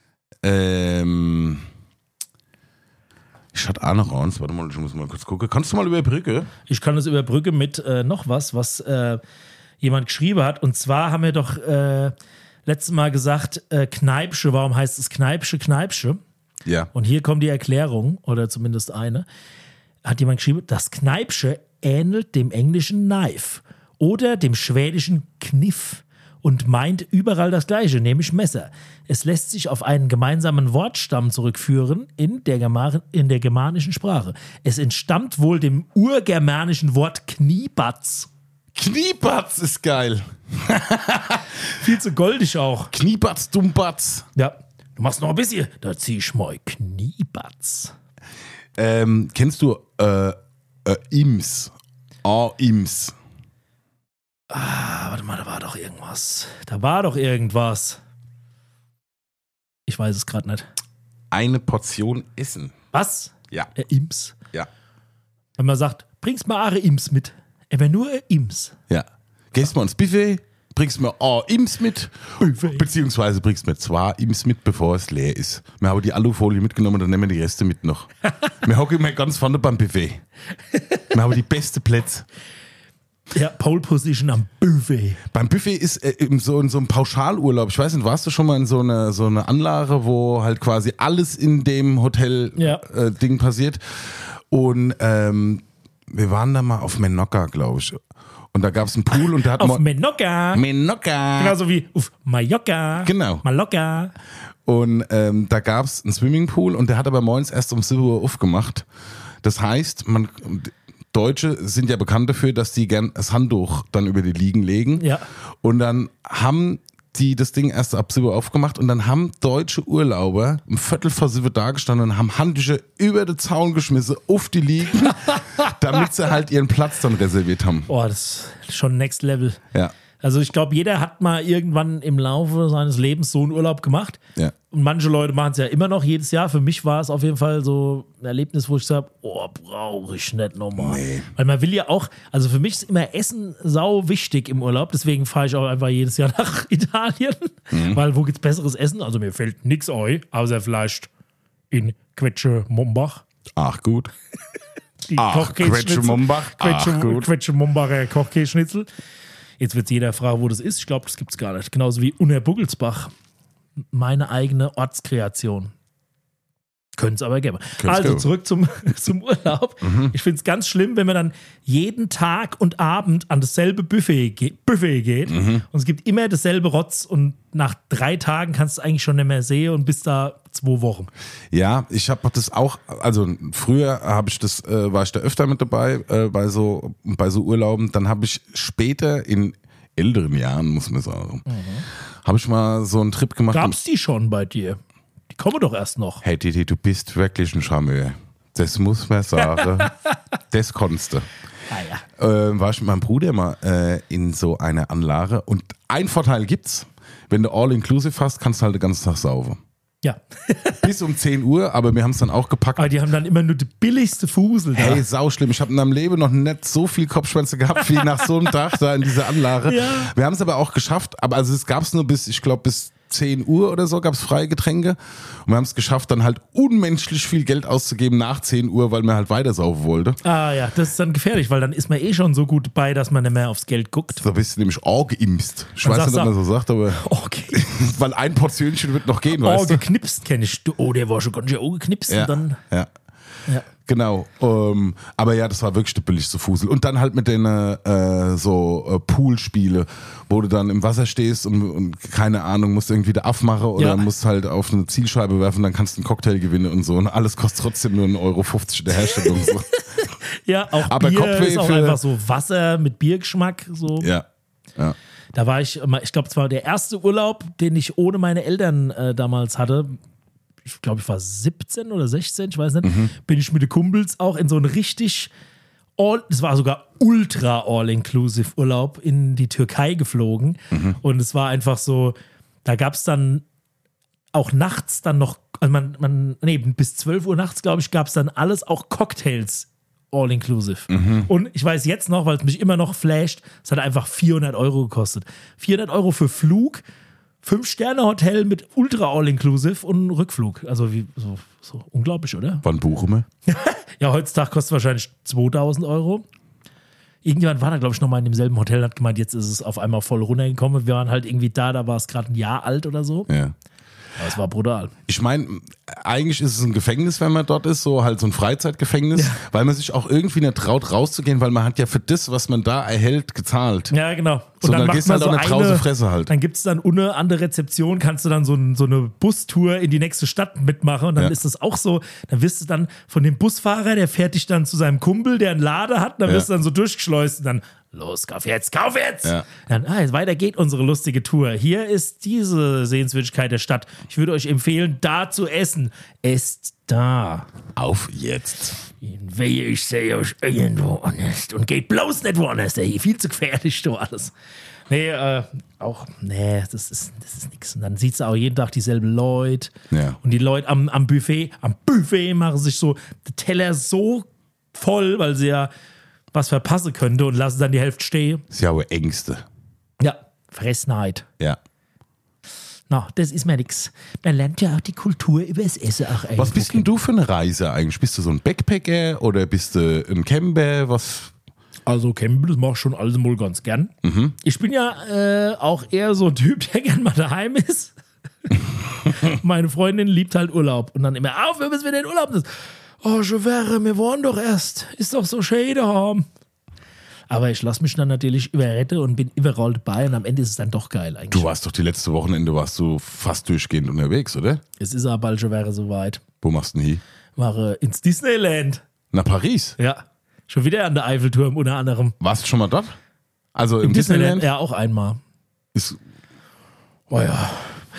S2: Ähm, ich hatte auch noch eins. Warte mal, ich muss mal kurz gucken. Kannst du mal überbrücken?
S1: Ich kann das überbrücken mit äh, noch was, was äh, jemand geschrieben hat. Und zwar haben wir doch äh, letztes Mal gesagt, äh, Kneipsche, warum heißt es Kneipsche, Kneipsche?
S2: Ja.
S1: Und hier kommt die Erklärung, oder zumindest eine. Hat jemand geschrieben, das Kneipsche ähnelt dem englischen Knife oder dem schwedischen Kniff und meint überall das Gleiche, nämlich Messer. Es lässt sich auf einen gemeinsamen Wortstamm zurückführen in der, German- in der germanischen Sprache. Es entstammt wohl dem urgermanischen Wort Kniebatz.
S2: Kniebatz ist geil.
S1: Viel zu goldig auch.
S2: Kniebatz, Dummbatz.
S1: Ja, du machst noch ein bisschen. Da zieh ich mal Kniebatz.
S2: Ähm, kennst du äh, äh, Ims? Ah, Ims.
S1: Ah, warte mal, da war doch irgendwas. Da war doch irgendwas. Ich weiß es gerade nicht.
S2: Eine Portion Essen.
S1: Was?
S2: Ja.
S1: Äh, Ims.
S2: Ja.
S1: Wenn man sagt, bringst mal Are Ims mit. Aber nur Ims.
S2: Ja. Gehst mal ins Buffet, bringst mir A Ims mit,
S1: Buffet.
S2: beziehungsweise bringst mir zwei Ims mit, bevor es leer ist. Wir haben die Alufolie mitgenommen, dann nehmen wir die Reste mit noch. Wir hocken immer ganz vorne beim Buffet. Wir haben die beste Plätze.
S1: Ja, Pole Position am Buffet.
S2: Beim Buffet ist äh, in, so, in so einem Pauschalurlaub, ich weiß nicht, warst du schon mal in so einer so eine Anlage, wo halt quasi alles in dem Hotel
S1: Ja.
S2: äh, Ding passiert? Und ähm, wir waren da mal auf Menorca, glaube ich. Und da gab es einen Pool und da hat
S1: Auf
S2: man
S1: Menorca.
S2: Menorca.
S1: Genauso wie auf Mallorca.
S2: Genau.
S1: Mallorca.
S2: Und ähm, da gab es einen Swimmingpool und der hat aber morgens erst um sieben Uhr aufgemacht. Das heißt, man Deutsche sind ja bekannt dafür, dass die gern das Handtuch dann über die Liegen legen.
S1: Ja.
S2: Und dann haben die das Ding erst ab sieben Uhr aufgemacht und dann haben deutsche Urlauber um Viertel vor sieben da gestanden und haben Handtücher über den Zaun geschmissen auf die Liegen, damit sie halt ihren Platz dann reserviert haben.
S1: Oh, das ist schon Next Level.
S2: Ja.
S1: Also ich glaube, jeder hat mal irgendwann im Laufe seines Lebens so einen Urlaub gemacht.
S2: Ja.
S1: Und manche Leute machen es ja immer noch jedes Jahr. Für mich war es auf jeden Fall so ein Erlebnis, wo ich sage, oh, brauche ich nicht nochmal.
S2: Nee.
S1: Weil man will ja auch, also für mich ist immer Essen sau wichtig im Urlaub. Deswegen fahre ich auch einfach jedes Jahr nach Italien.
S2: Mhm.
S1: Weil wo gibt's besseres Essen? Also mir fällt nichts ein, außer vielleicht in Quetsche Mombach.
S2: Ach gut.
S1: Die
S2: Ach,
S1: Kochkäseschnitzel.
S2: Quetsche Mombach. Ach,
S1: Quetsche,
S2: gut.
S1: Quetsche Mombacher Kochkäseschnitzel. Jetzt wird jeder fragen, wo das ist. Ich glaube, das gibt es gar nicht. Genauso wie Unter-Buggelsbach. Meine eigene Ortskreation. Könnte es aber geben.
S2: Könnt's
S1: Also
S2: geben.
S1: zurück zum, zum Urlaub.
S2: Mhm.
S1: Ich finde es ganz schlimm, wenn man dann jeden Tag und Abend an dasselbe Buffet, ge- Buffet geht.
S2: Mhm.
S1: Und es gibt immer dasselbe Rotz. Und nach drei Tagen kannst du es eigentlich schon nicht mehr sehen und bist da zwei Wochen.
S2: Ja, ich habe das auch, also früher habe ich das, äh, war ich da öfter mit dabei äh, bei so bei so Urlauben. Dann habe ich später in älteren Jahren, muss man sagen,
S1: Mhm.
S2: habe ich mal so einen Trip gemacht.
S1: Gab es die schon bei dir? Die kommen doch erst noch.
S2: Hey Titi, du bist wirklich ein Charmeur. Das muss man sagen. Das konntest du.
S1: Ah, ja.
S2: Äh, war ich mit meinem Bruder mal äh, in so einer Anlage und ein Vorteil gibt's, wenn du All-Inclusive hast, kannst du halt den ganzen Tag saufen.
S1: Ja.
S2: Bis um zehn Uhr, aber wir haben es dann auch gepackt.
S1: Aber die haben dann immer nur die billigste Fusel da.
S2: Hey, sauschlimm. Ich habe in meinem Leben noch nicht so viel Kopfschwänze gehabt wie nach so einem Tag da in dieser Anlage.
S1: Ja.
S2: Wir haben es aber auch geschafft. Aber also es gab es nur bis, ich glaube, bis zehn Uhr oder so gab es freie Getränke. Und wir haben es geschafft, dann halt unmenschlich viel Geld auszugeben nach zehn Uhr, weil man halt weiter saufen wollte.
S1: Ah ja, das ist dann gefährlich, weil dann ist man eh schon so gut bei, dass man nicht mehr aufs Geld guckt.
S2: Da bist du nämlich auch geimpst. Ich
S1: Dann
S2: weiß nicht,
S1: sagst
S2: ob man
S1: du-
S2: so sagt, aber
S1: Okay.
S2: weil ein Portionchen wird noch gehen,
S1: Oh,
S2: weißt du?
S1: geknipst kenne ich. Du- Oh, der war schon ganz schön oh, geknipst.
S2: Ja,
S1: Und dann,
S2: ja.
S1: Ja.
S2: Genau. Ähm, aber ja, das war wirklich der billigste Fusel. Und dann halt mit den äh, so äh, Poolspiele, wo du dann im Wasser stehst und, und keine Ahnung, musst irgendwie den Aff machen oder
S1: Ja.
S2: musst halt auf eine Zielscheibe werfen, dann kannst du einen Cocktail gewinnen und so. Und alles kostet trotzdem nur einen Euro fünfzig der Herstellung. So.
S1: Ja, auch
S2: Aber
S1: Bier
S2: Kopfweh
S1: ist auch
S2: für-
S1: einfach so Wasser mit Biergeschmack. So.
S2: Ja. Ja.
S1: Da war ich, immer- ich glaube, es war der erste Urlaub, den ich ohne meine Eltern äh, damals hatte. Ich glaube, ich war siebzehn oder sechzehn, ich weiß nicht.
S2: Mhm.
S1: Bin ich mit den Kumpels auch in so einen richtig, all, es war sogar ultra all-inclusive Urlaub in die Türkei geflogen.
S2: Mhm.
S1: Und es war einfach so, da gab es dann auch nachts dann noch, also man, man, nee, bis zwölf Uhr nachts, glaube ich, gab es dann alles, auch Cocktails all-inclusive. Und ich weiß jetzt noch, weil es mich immer noch flasht, es hat einfach vierhundert Euro gekostet. vierhundert Euro für Flug, Fünf-Sterne-Hotel mit ultra all-inclusive und Rückflug. Also wie, so, so unglaublich, oder?
S2: Wann buchen wir?
S1: Ja, heutzutage kostet es wahrscheinlich zweitausend Euro. Irgendjemand war da, glaube ich, nochmal in demselben Hotel und hat gemeint, jetzt ist es auf einmal voll runtergekommen. Wir waren halt irgendwie da, da war es gerade ein Jahr alt oder so.
S2: Ja.
S1: Aber es war brutal.
S2: Ich meine, eigentlich ist es ein Gefängnis, wenn man dort ist, so halt so ein Freizeitgefängnis,
S1: Ja.
S2: weil man sich auch irgendwie nicht traut, rauszugehen, weil man hat ja für das, was man da erhält, gezahlt.
S1: Ja, genau.
S2: So, dann gehst du halt auch eine Trause Fresse halt.
S1: Dann gibt es dann ohne an der Rezeption, kannst du dann so, ein, so eine Bustour in die nächste Stadt mitmachen und dann
S2: Ja.
S1: ist das auch so, dann wirst du dann von dem Busfahrer, der fährt dich dann zu seinem Kumpel, der einen Lade hat, dann
S2: Ja.
S1: wirst du dann so durchgeschleust und dann, los, kauf jetzt, kauf jetzt!
S2: Ja.
S1: Dann, ah, jetzt weiter geht unsere lustige Tour. Hier ist diese Sehenswürdigkeit der Stadt. Ich würde euch empfehlen, da zu essen. Esst da.
S2: Auf jetzt.
S1: Wehe, ich sehe euch irgendwo anders. Und geht bloß nicht woanders, ey. Viel zu gefährlich, du alles. Nee, äh, auch, nee, das ist, das ist nix. Und dann siehst du auch jeden Tag dieselben Leute.
S2: Ja.
S1: Und die Leute am, am Buffet, am Buffet machen sich so die Teller so voll, weil sie ja was verpassen könnte und lassen dann die Hälfte stehen.
S2: Das ist ja auch Ängste.
S1: Ja, Fressneid.
S2: Ja.
S1: Na, das ist mir nix. Man lernt ja auch die Kultur übers Essen auch
S2: Was
S1: irgendwo
S2: bist denn
S1: kennen.
S2: du für eine Reise eigentlich? Bist du so ein Backpacker oder bist du ein Camper? Was?
S1: Also Campen, das mach ich schon alles mal ganz gern. Ich bin ja äh, auch eher so ein Typ, der gern mal daheim ist. Meine Freundin liebt halt Urlaub. Und dann immer, auf, wir müssen wieder in Urlaub. Das, oh, schon wäre, wir wollen doch erst. Ist doch so schön daheim. Aber ich lasse mich dann natürlich überretten und bin überall dabei. Und am Ende ist es dann doch geil eigentlich.
S2: Du warst doch die letzte Wochenende, warst du fast durchgehend unterwegs, oder?
S1: Es ist aber bald schon wäre soweit.
S2: Wo machst du denn hier?
S1: Mache ins Disneyland.
S2: Nach Paris.
S1: Ja. Schon wieder an der Eiffelturm unter anderem.
S2: Warst du schon mal dort? Also im,
S1: Im Disneyland?
S2: Disneyland?
S1: Ja, auch einmal.
S2: Ist,
S1: Oh ja.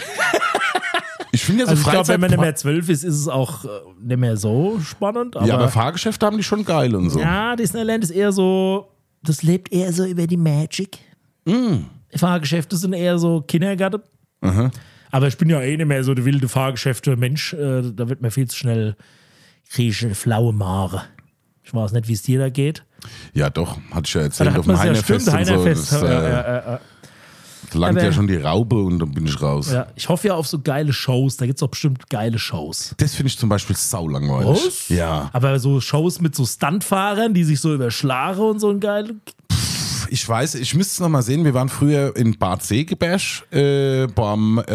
S2: ich finde ja so
S1: Also ich glaube,
S2: Freizeit...
S1: wenn man nicht mehr zwölf ist, ist es auch äh, nicht mehr so spannend. Aber,
S2: ja, aber Fahrgeschäfte haben die schon geil und so.
S1: ja, Disneyland ist eher so, das lebt eher so über die Magic.
S2: Mm.
S1: Fahrgeschäfte sind eher so Kindergarten. Aber ich bin ja eh nicht mehr so der wilde Fahrgeschäfte-Mensch. Äh, da wird mir viel zu schnell kriege flaue Mare. Ich weiß nicht, wie es dir da geht.
S2: Ja, doch, hatte ich ja
S1: Da
S2: erzählt,
S1: hat
S2: auf dem
S1: man es ja
S2: Heinerfest
S1: stimmt,
S2: und so.
S1: Heinerfest.
S2: Das, äh,
S1: Ja, ja, ja, ja.
S2: da langt
S1: Aber-
S2: ja schon die Raube und dann bin ich raus.
S1: Ja, ich hoffe ja auf so geile Shows. Da gibt es auch bestimmt geile Shows.
S2: Das finde ich zum Beispiel saulangweilig.
S1: Was?
S2: Ja.
S1: Aber so Shows mit so Stuntfahrern, die sich so überschlagen und so ein geil.
S2: Ich weiß, ich müsste es nochmal sehen. Wir waren früher in Bad Segeberg äh, beim äh,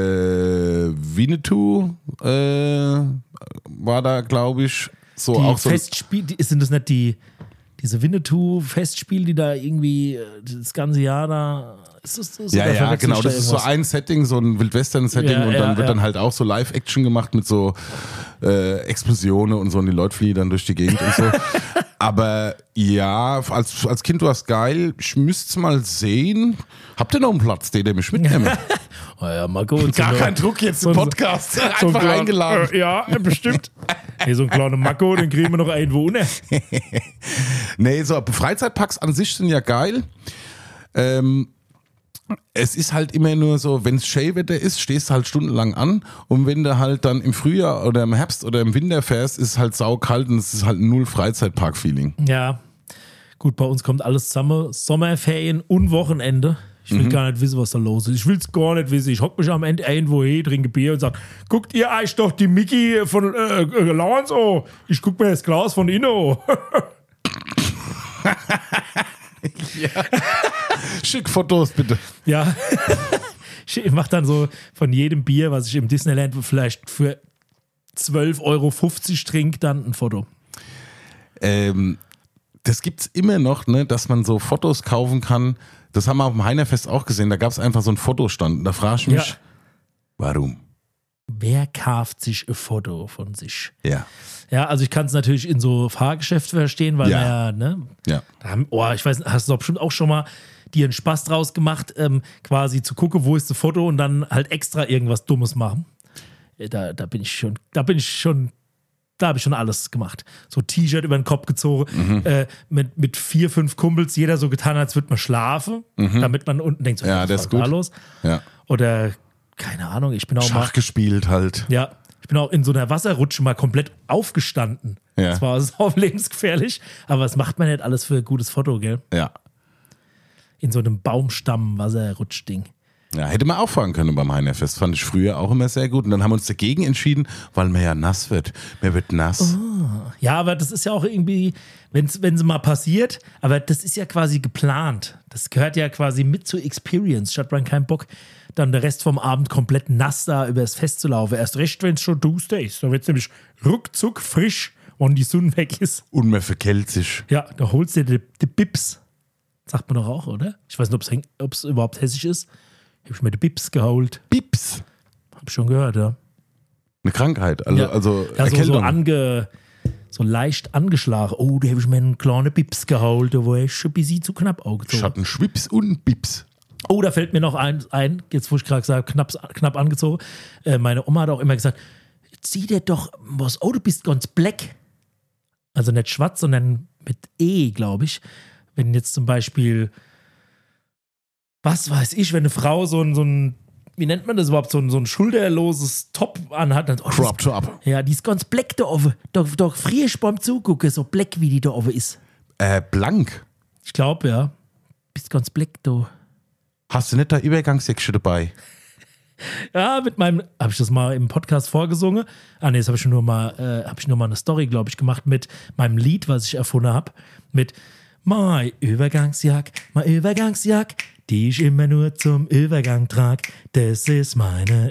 S2: Winnetou äh, war da, glaube ich, so
S1: Die
S2: auch so.
S1: Festspiele, die- sind das nicht die, diese Winnetou-Festspiele, die da irgendwie äh, das ganze Jahr da. Ist das, ist
S2: Ja,
S1: oder
S2: ja,
S1: verwechsel
S2: genau.
S1: ich da
S2: Das ist so
S1: irgendwas?
S2: ein Setting, so ein Wildwestern-Setting
S1: Ja,
S2: und
S1: ja,
S2: dann wird
S1: ja.
S2: dann halt auch so Live-Action gemacht mit so äh, Explosionen und so und die Leute fliegen dann durch die Gegend und so. Aber ja, als, als Kind war es geil. Ich müsste es mal sehen. Habt ihr noch einen Platz, den ihr mich mitnimmt?
S1: Oh ja, mal gut.
S2: Gar
S1: so
S2: kein
S1: eine-
S2: Druck jetzt
S1: so
S2: im
S1: ein-
S2: Podcast.
S1: so ein
S2: Einfach
S1: kleiner-
S2: eingeladen.
S1: Äh, ja, bestimmt. Nee, so ein kleiner Mako, den kriegen wir noch irgendwo unter.
S2: Nee, so Freizeitparks an sich sind ja geil. Ähm, es ist halt immer nur so, wenn es Schneewetter ist, stehst du halt stundenlang an und wenn du halt dann im Frühjahr oder im Herbst oder im Winter fährst, ist es halt saukalt und es ist halt null Freizeitpark-Feeling.
S1: Ja, gut, bei uns kommt alles zusammen. Sommerferien und Wochenende. Ich will gar nicht wissen, was da los ist. Ich will es gar nicht wissen. Ich hock mich am Ende irgendwo hin, trinke Bier und sage, guckt ihr euch doch die Mickey von äh, äh, Lawrence an. Ich guck mir das Glas von innen an.
S2: Schick Fotos bitte.
S1: Ja. Ich mach dann so von jedem Bier, was ich im Disneyland vielleicht für zwölf Euro fünfzig trinke, dann ein Foto.
S2: Ähm, das gibt's immer noch, ne, dass man so Fotos kaufen kann. Das haben wir auf dem Heinerfest auch gesehen. Da gab es einfach so einen Fotostand. Da frage ich mich,
S1: Ja.
S2: warum?
S1: Wer kauft sich ein Foto von sich?
S2: Ja.
S1: Ja, also ich kann es natürlich in so Fahrgeschäfte verstehen, weil
S2: Ja.
S1: wir ja, ne,
S2: Ja.
S1: da haben, oh, ich weiß, hast du doch bestimmt auch schon mal dir einen Spaß draus gemacht, ähm, quasi zu gucken, wo ist das Foto und dann halt extra irgendwas Dummes machen. Äh, Da, da bin ich schon, da bin ich schon, da habe ich schon alles gemacht. So T-Shirt über den Kopf gezogen,
S2: Mhm.
S1: äh, mit, mit vier, fünf Kumpels, jeder so getan, als würde man schlafen, damit man unten denkt, so,
S2: Mhm. Ja,
S1: was
S2: das
S1: war
S2: ist
S1: da
S2: gut.
S1: los?
S2: Ja.
S1: Oder, keine Ahnung, ich bin auch mal.
S2: Schach gespielt halt.
S1: Ja, ich bin auch in so einer Wasserrutsche mal komplett aufgestanden.
S2: Ja.
S1: Das war sau lebensgefährlich, aber was macht man nicht alles für ein gutes Foto, gell?
S2: Ja.
S1: In so einem Baumstamm-Wasserrutschding.
S2: Ja, hätte man auch fahren können beim Heinerfest. Fand ich früher auch immer sehr gut. Und dann haben wir uns dagegen entschieden, weil man ja nass wird. Man wird nass.
S1: Ja, aber das ist ja auch irgendwie, wenn's, wenn es mal passiert, aber das ist ja quasi geplant. Das gehört ja quasi mit zur Experience. Statt man keinen Bock, dann der Rest vom Abend komplett nass da übers Fest zu laufen. Erst recht, wenn es schon Tuesday ist. Da wird es nämlich ruckzuck frisch, wenn die Sonne weg ist.
S2: Und man verkellt sich.
S1: Ja, da holst du dir die, die Bips. Sagt man doch auch, oder? Ich weiß nicht, ob es überhaupt hessisch ist. Habe ich mir die Bips geholt.
S2: Bips.
S1: Hab ich schon gehört, ja.
S2: Eine Krankheit. Also,
S1: Ja.
S2: also
S1: Ja, so, so,
S2: Erkältung.
S1: ange, so leicht angeschlagen. Oh, da habe ich mir einen kleinen Bips geholt, da war ich schon ein bisschen zu knapp angezogen.
S2: Schatten, Schwips und Bips.
S1: Oh, da fällt mir noch ein, ein jetzt wo ich gerade gesagt habe, knapp, knapp angezogen. Äh, meine Oma hat auch immer gesagt, zieh dir doch was, oh, du bist ganz black. Also nicht schwarz, sondern mit E, glaube ich. Wenn jetzt zum Beispiel, was weiß ich, wenn eine Frau so ein, so ein wie nennt man das überhaupt, so ein, so ein schulterloses Top anhat. Dann, oh, die
S2: Crop
S1: ist-
S2: Top.
S1: Ja, die ist ganz black da oben. Da, da friere ich beim Zugucken, so black, wie die da oben ist.
S2: Äh, blank.
S1: Ich glaube, ja. Bist ganz black da.
S2: Hast du nicht da Übergangsjäckchen dabei?
S1: Ja, mit meinem, habe ich das mal im Podcast vorgesungen? Ah, nee, das habe ich nur mal, äh, habe ich nur mal eine Story, glaube ich, gemacht mit meinem Lied, was ich erfunden habe. Mit Mein Übergangsjack, mein Übergangsjack, die ich immer nur zum Übergang trag. Das ist meine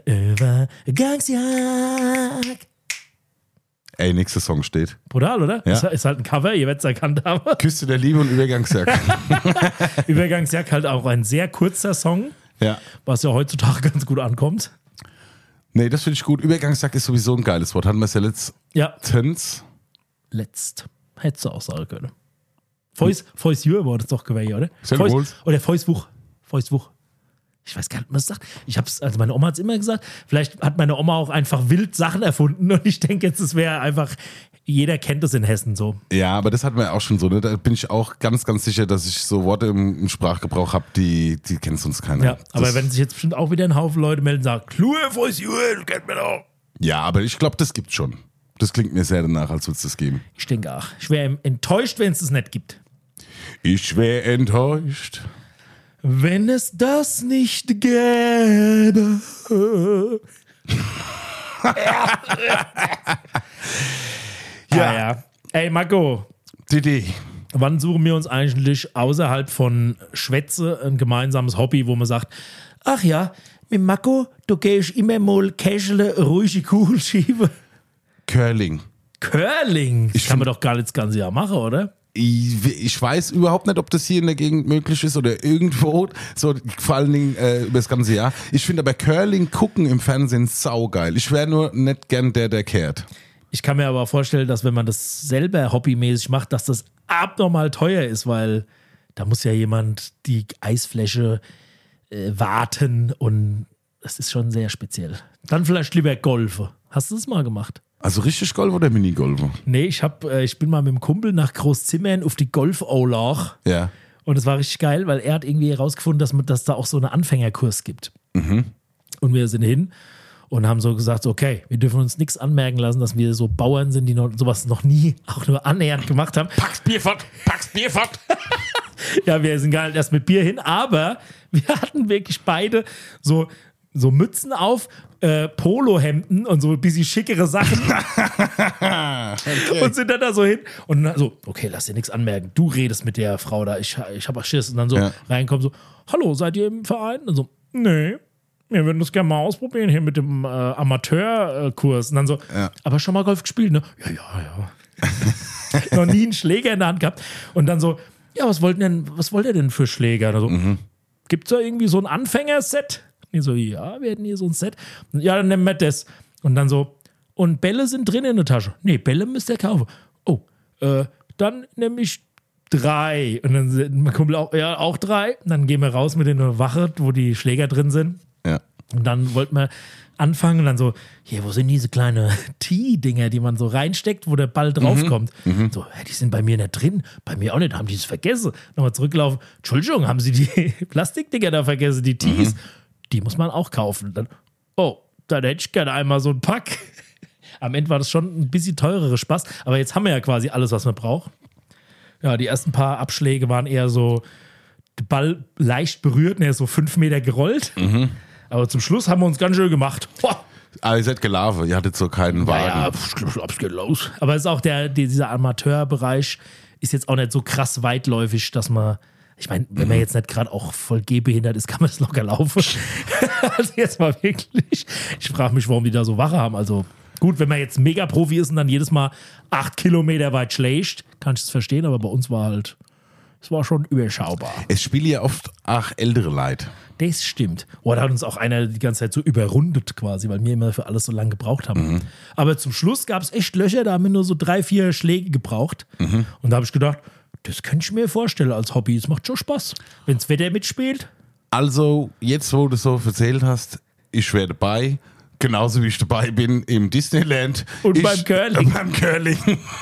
S1: Übergangsjack.
S2: Ey, nächster Song steht.
S1: Brutal, oder?
S2: Ja.
S1: Ist, ist halt ein Cover, ihr werdet es erkannt haben.
S2: Küste der Liebe und Übergangsjacke.
S1: Übergangsjack halt auch ein sehr kurzer Song,
S2: Ja.
S1: was ja heutzutage ganz gut ankommt.
S2: Nee, das finde ich gut. Übergangsjacke ist sowieso ein geiles Wort. Hatten wir es ja letztens.
S1: Ja, letzt. Hättest du auch sagen können. Feus, Feus Jür war das doch gewesen, oder?
S2: Sehr
S1: Feus,
S2: wohl.
S1: oder Feuswuch. Feuswuch. Ich weiß gar nicht, was es sagt. Ich hab's, also meine Oma hat es immer gesagt. Vielleicht hat meine Oma auch einfach wild Sachen erfunden und ich denke jetzt, es wäre einfach, jeder kennt es in Hessen so.
S2: Ja, aber das hatten wir auch schon so. Ne? Da bin ich auch ganz, ganz sicher, dass ich so Worte im, im Sprachgebrauch habe, die, die kennt sonst keiner.
S1: Ja, aber
S2: das,
S1: wenn sich jetzt bestimmt auch wieder ein Haufen Leute melden und sagen, Klue, Feus Jür, du kennt mir doch.
S2: Ja, aber ich glaube, das gibt's schon. Das klingt mir sehr danach, als würde es das geben.
S1: Ich denke auch. Ich wäre enttäuscht, wenn es das nicht gibt.
S2: Ich wäre enttäuscht.
S1: Wenn es das nicht gäbe. ja. ja. Ey, Marco,
S2: Didi.
S1: wann suchen wir uns eigentlich außerhalb von Schwätze ein gemeinsames Hobby, wo man sagt, ach ja, mit Marco, du gehst immer mal casual, ruhige Kugel schieben.
S2: Curling.
S1: Curling. Das
S2: Ich
S1: kann man
S2: find-
S1: doch gar nicht das ganze Jahr machen, oder?
S2: Ich, ich weiß überhaupt nicht, ob das hier in der Gegend möglich ist oder irgendwo, so vor allen Dingen äh, über das ganze Jahr. Ich finde aber Curling gucken im Fernsehen saugeil. Ich wäre nur nicht gern der, der kehrt.
S1: Ich kann mir aber vorstellen, dass wenn man das selber hobbymäßig macht, dass das abnormal teuer ist, weil da muss ja jemand die Eisfläche äh, warten und das ist schon sehr speziell. Dann vielleicht lieber Golfe. Hast du das mal gemacht?
S2: Also richtig Golf oder Minigolf?
S1: Nee, ich, hab, äh, ich bin mal mit dem Kumpel nach Großzimmern auf die Golf-Olach
S2: Ja.
S1: und es war richtig geil, weil er hat irgendwie herausgefunden, dass, man, dass da auch so einen Anfängerkurs gibt. Und wir sind hin und haben so gesagt, okay, wir dürfen uns nichts anmerken lassen, dass wir so Bauern sind, die noch, sowas noch nie auch nur annähernd gemacht haben.
S2: Pack's Bier fort, pack's Bier fort.
S1: Ja, wir sind gar nicht erst mit Bier hin, aber wir hatten wirklich beide so, so Mützen auf, äh, Polohemden und so ein bisschen schickere Sachen und sind dann da so hin und dann so, okay, lass dir nichts anmerken, du redest mit der Frau da, ich, ich hab auch Schiss und dann so
S2: Ja.
S1: reinkommen so, hallo, seid ihr im Verein? Und so, nee. wir würden das gerne mal ausprobieren hier mit dem äh, Amateurkurs. Und dann so,
S2: Ja.
S1: aber schon mal Golf gespielt, ne? Ja, ja, ja. Noch nie einen Schläger in der Hand gehabt. Und dann so, ja, was wollten denn, was wollt ihr denn für Schläger? Also,
S2: Mhm.
S1: gibt's da irgendwie so ein Anfängerset? Ich so, ja, wir hätten hier so ein Set. Und, ja, dann nehmen wir das. Und dann so, und Bälle sind drin in der Tasche. Nee, Bälle müsst ihr kaufen. Oh, äh, dann nehme ich drei. Und dann sind mein Kumpel auch, ja, auch drei. Und dann gehen wir raus mit in eine Wache, wo die Schläger drin sind.
S2: Ja.
S1: Und dann wollten wir anfangen und dann so, hier, wo sind diese kleinen Tee-Dinger, die man so reinsteckt, wo der Ball draufkommt? So, hä, die sind bei mir nicht drin, bei mir auch nicht, haben die es vergessen. Nochmal zurücklaufen, Entschuldigung, haben sie die Plastikdinger da vergessen, die Tees? Mhm. Die muss man auch kaufen. Dann, oh, dann hätte ich gerne einmal so ein Pack. Am Ende war das schon ein bisschen teurere Spaß, aber jetzt haben wir ja quasi alles, was man braucht. Ja, die ersten paar Abschläge waren eher so, der Ball leicht berührt und er ist so fünf Meter gerollt.
S2: Mhm.
S1: Aber zum Schluss haben wir uns ganz schön gemacht. Boah.
S2: Aber ihr seid gelaufen, ihr hattet so keinen Wagen.
S1: Ja, ich glaube, es geht los. Aber es ist auch der, der, dieser Amateurbereich ist jetzt auch nicht so krass weitläufig, dass man, ich meine, wenn man jetzt nicht gerade auch voll gehbehindert ist, kann man das locker laufen. Also jetzt mal wirklich. Ich frage mich, warum die da so Wache haben. Also gut, wenn man jetzt Mega-Profi ist und dann jedes Mal acht Kilometer weit schlägt, kann ich das verstehen, aber bei uns war halt, es war schon überschaubar.
S2: Es spielen ja oft auch ältere Leute.
S1: Das stimmt. Oh, da hat uns auch einer die ganze Zeit so überrundet quasi, weil wir immer für alles so lange gebraucht haben. Mhm. Aber zum Schluss gab es echt Löcher, da haben wir nur so drei, vier Schläge gebraucht. Mhm. Und da habe ich gedacht, das könnte ich mir vorstellen als Hobby. Es macht schon Spaß, wenn das Wetter mitspielt.
S2: Also, jetzt wo du so erzählt hast, ich wäre dabei, genauso wie ich dabei bin im Disneyland.
S1: Und
S2: ich,
S1: beim Curling.
S2: Äh, beim Curling.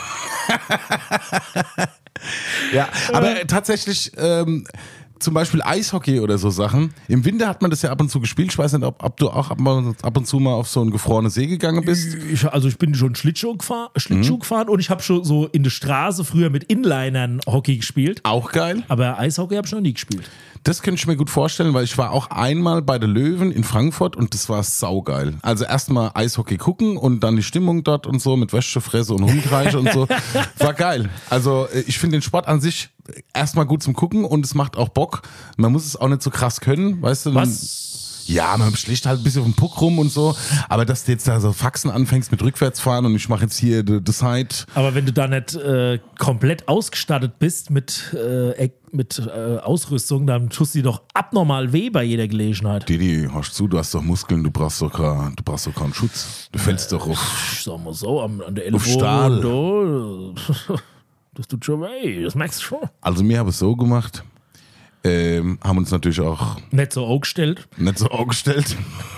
S2: Ja, aber äh, tatsächlich ähm, zum Beispiel Eishockey oder so Sachen. Im Winter hat man das ja ab und zu gespielt. Ich weiß nicht, ob, ob du auch ab, ab und zu mal auf so einen gefrorenen See gegangen bist.
S1: Ich, also ich bin schon Schlittschuh gefahren, Schlittschuh mhm. gefahren und ich habe schon so in der Straße früher mit Inlinern Hockey gespielt.
S2: Auch geil.
S1: Aber Eishockey habe ich noch nie gespielt.
S2: Das könnte ich mir gut vorstellen, weil ich war auch einmal bei der Löwen in Frankfurt und das war saugeil. Also erstmal Eishockey gucken und dann die Stimmung dort und so mit Wäschefresse und Hundreiche und so. War geil. Also ich finde den Sport an sich erstmal gut zum Gucken und es macht auch Bock. Man muss es auch nicht so krass können, weißt du?
S1: Was?
S2: Ja, man schlicht halt ein bisschen auf den Puck rum und so. Aber dass du jetzt da so Faxen anfängst mit Rückwärtsfahren und ich mache jetzt hier the, the Side.
S1: Aber wenn du da nicht äh, komplett ausgestattet bist mit, äh, mit äh, Ausrüstung, dann tust du dir doch abnormal weh bei jeder Gelegenheit.
S2: Didi, hörst du, du hast doch Muskeln, du brauchst doch, kein, du brauchst doch keinen Schutz. Du fällst äh, doch auf.
S1: Ich sag mal so, an, an der
S2: Auf Stahl.
S1: Ellbogen. Da, das tut schon weh, das merkst du schon.
S2: Also wir haben es so gemacht. Ähm, haben uns natürlich auch
S1: nicht so aufgestellt.
S2: Nicht so aufgestellt.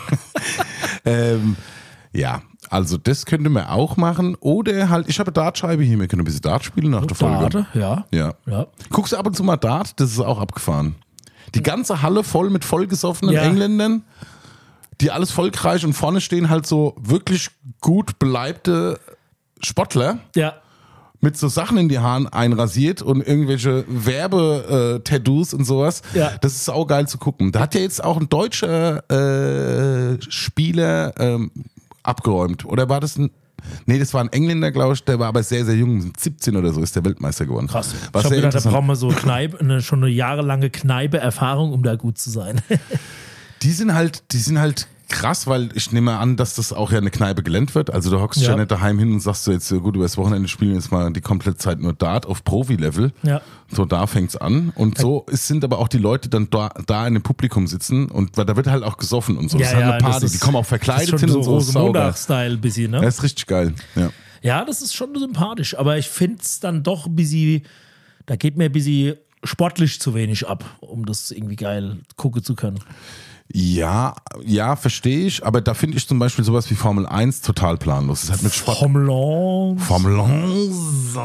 S2: ähm, ja, also das könnte man auch machen. Oder halt, ich habe eine Dartscheibe hier, wir können ein bisschen Dart spielen nach der Folge.
S1: Dart, ja.
S2: ja.
S1: ja.
S2: Guckst du ab und zu mal Dart? Das ist auch abgefahren. Die ganze Halle voll mit vollgesoffenen
S1: ja.
S2: Engländern, die alles volkreich und vorne stehen halt so wirklich gut beleibte Sportler.
S1: Ja.
S2: Mit so Sachen in die Haaren einrasiert und irgendwelche Werbe-Tattoos und sowas.
S1: Ja.
S2: Das ist saugeil zu gucken. Da hat ja jetzt auch ein deutscher äh, Spieler ähm, abgeräumt. Oder war das ein... Nee, das war ein Engländer, glaube ich, der war aber sehr, sehr jung. siebzehn oder so ist der Weltmeister geworden.
S1: Krass.
S2: War
S1: ich habe
S2: sehr
S1: gedacht, da brauchen wir so Kneipe, eine, schon eine jahrelange Kneipe-Erfahrung, um da gut zu sein.
S2: Die sind halt, die sind halt krass, weil ich nehme an, dass das auch ja eine Kneipe gelernt wird. Also du hockst ja. ja nicht daheim hin und sagst so jetzt, gut, über das Wochenende spielen wir jetzt mal die komplette Zeit nur Dart auf Profi-Level.
S1: Ja.
S2: So, da fängt's an. Und so es sind aber auch die Leute, die dann da, da in dem Publikum sitzen und da wird halt auch gesoffen und so.
S1: Ja,
S2: das ist halt
S1: ja,
S2: eine Party,
S1: ist,
S2: die kommen auch verkleidet
S1: das ist schon
S2: hin und so.
S1: so Rosenmontag-Style ein bisschen, ne?
S2: Das ist richtig geil, ja.
S1: Ja, das ist schon sympathisch, aber ich finde es dann doch ein bisschen, da geht mir ein bisschen sportlich zu wenig ab, um das irgendwie geil gucken zu können.
S2: Ja, ja, verstehe ich, aber da finde ich zum Beispiel sowas wie Formel eins total planlos. Das hat mit Sport.
S1: Formel eins.
S2: Formel eins.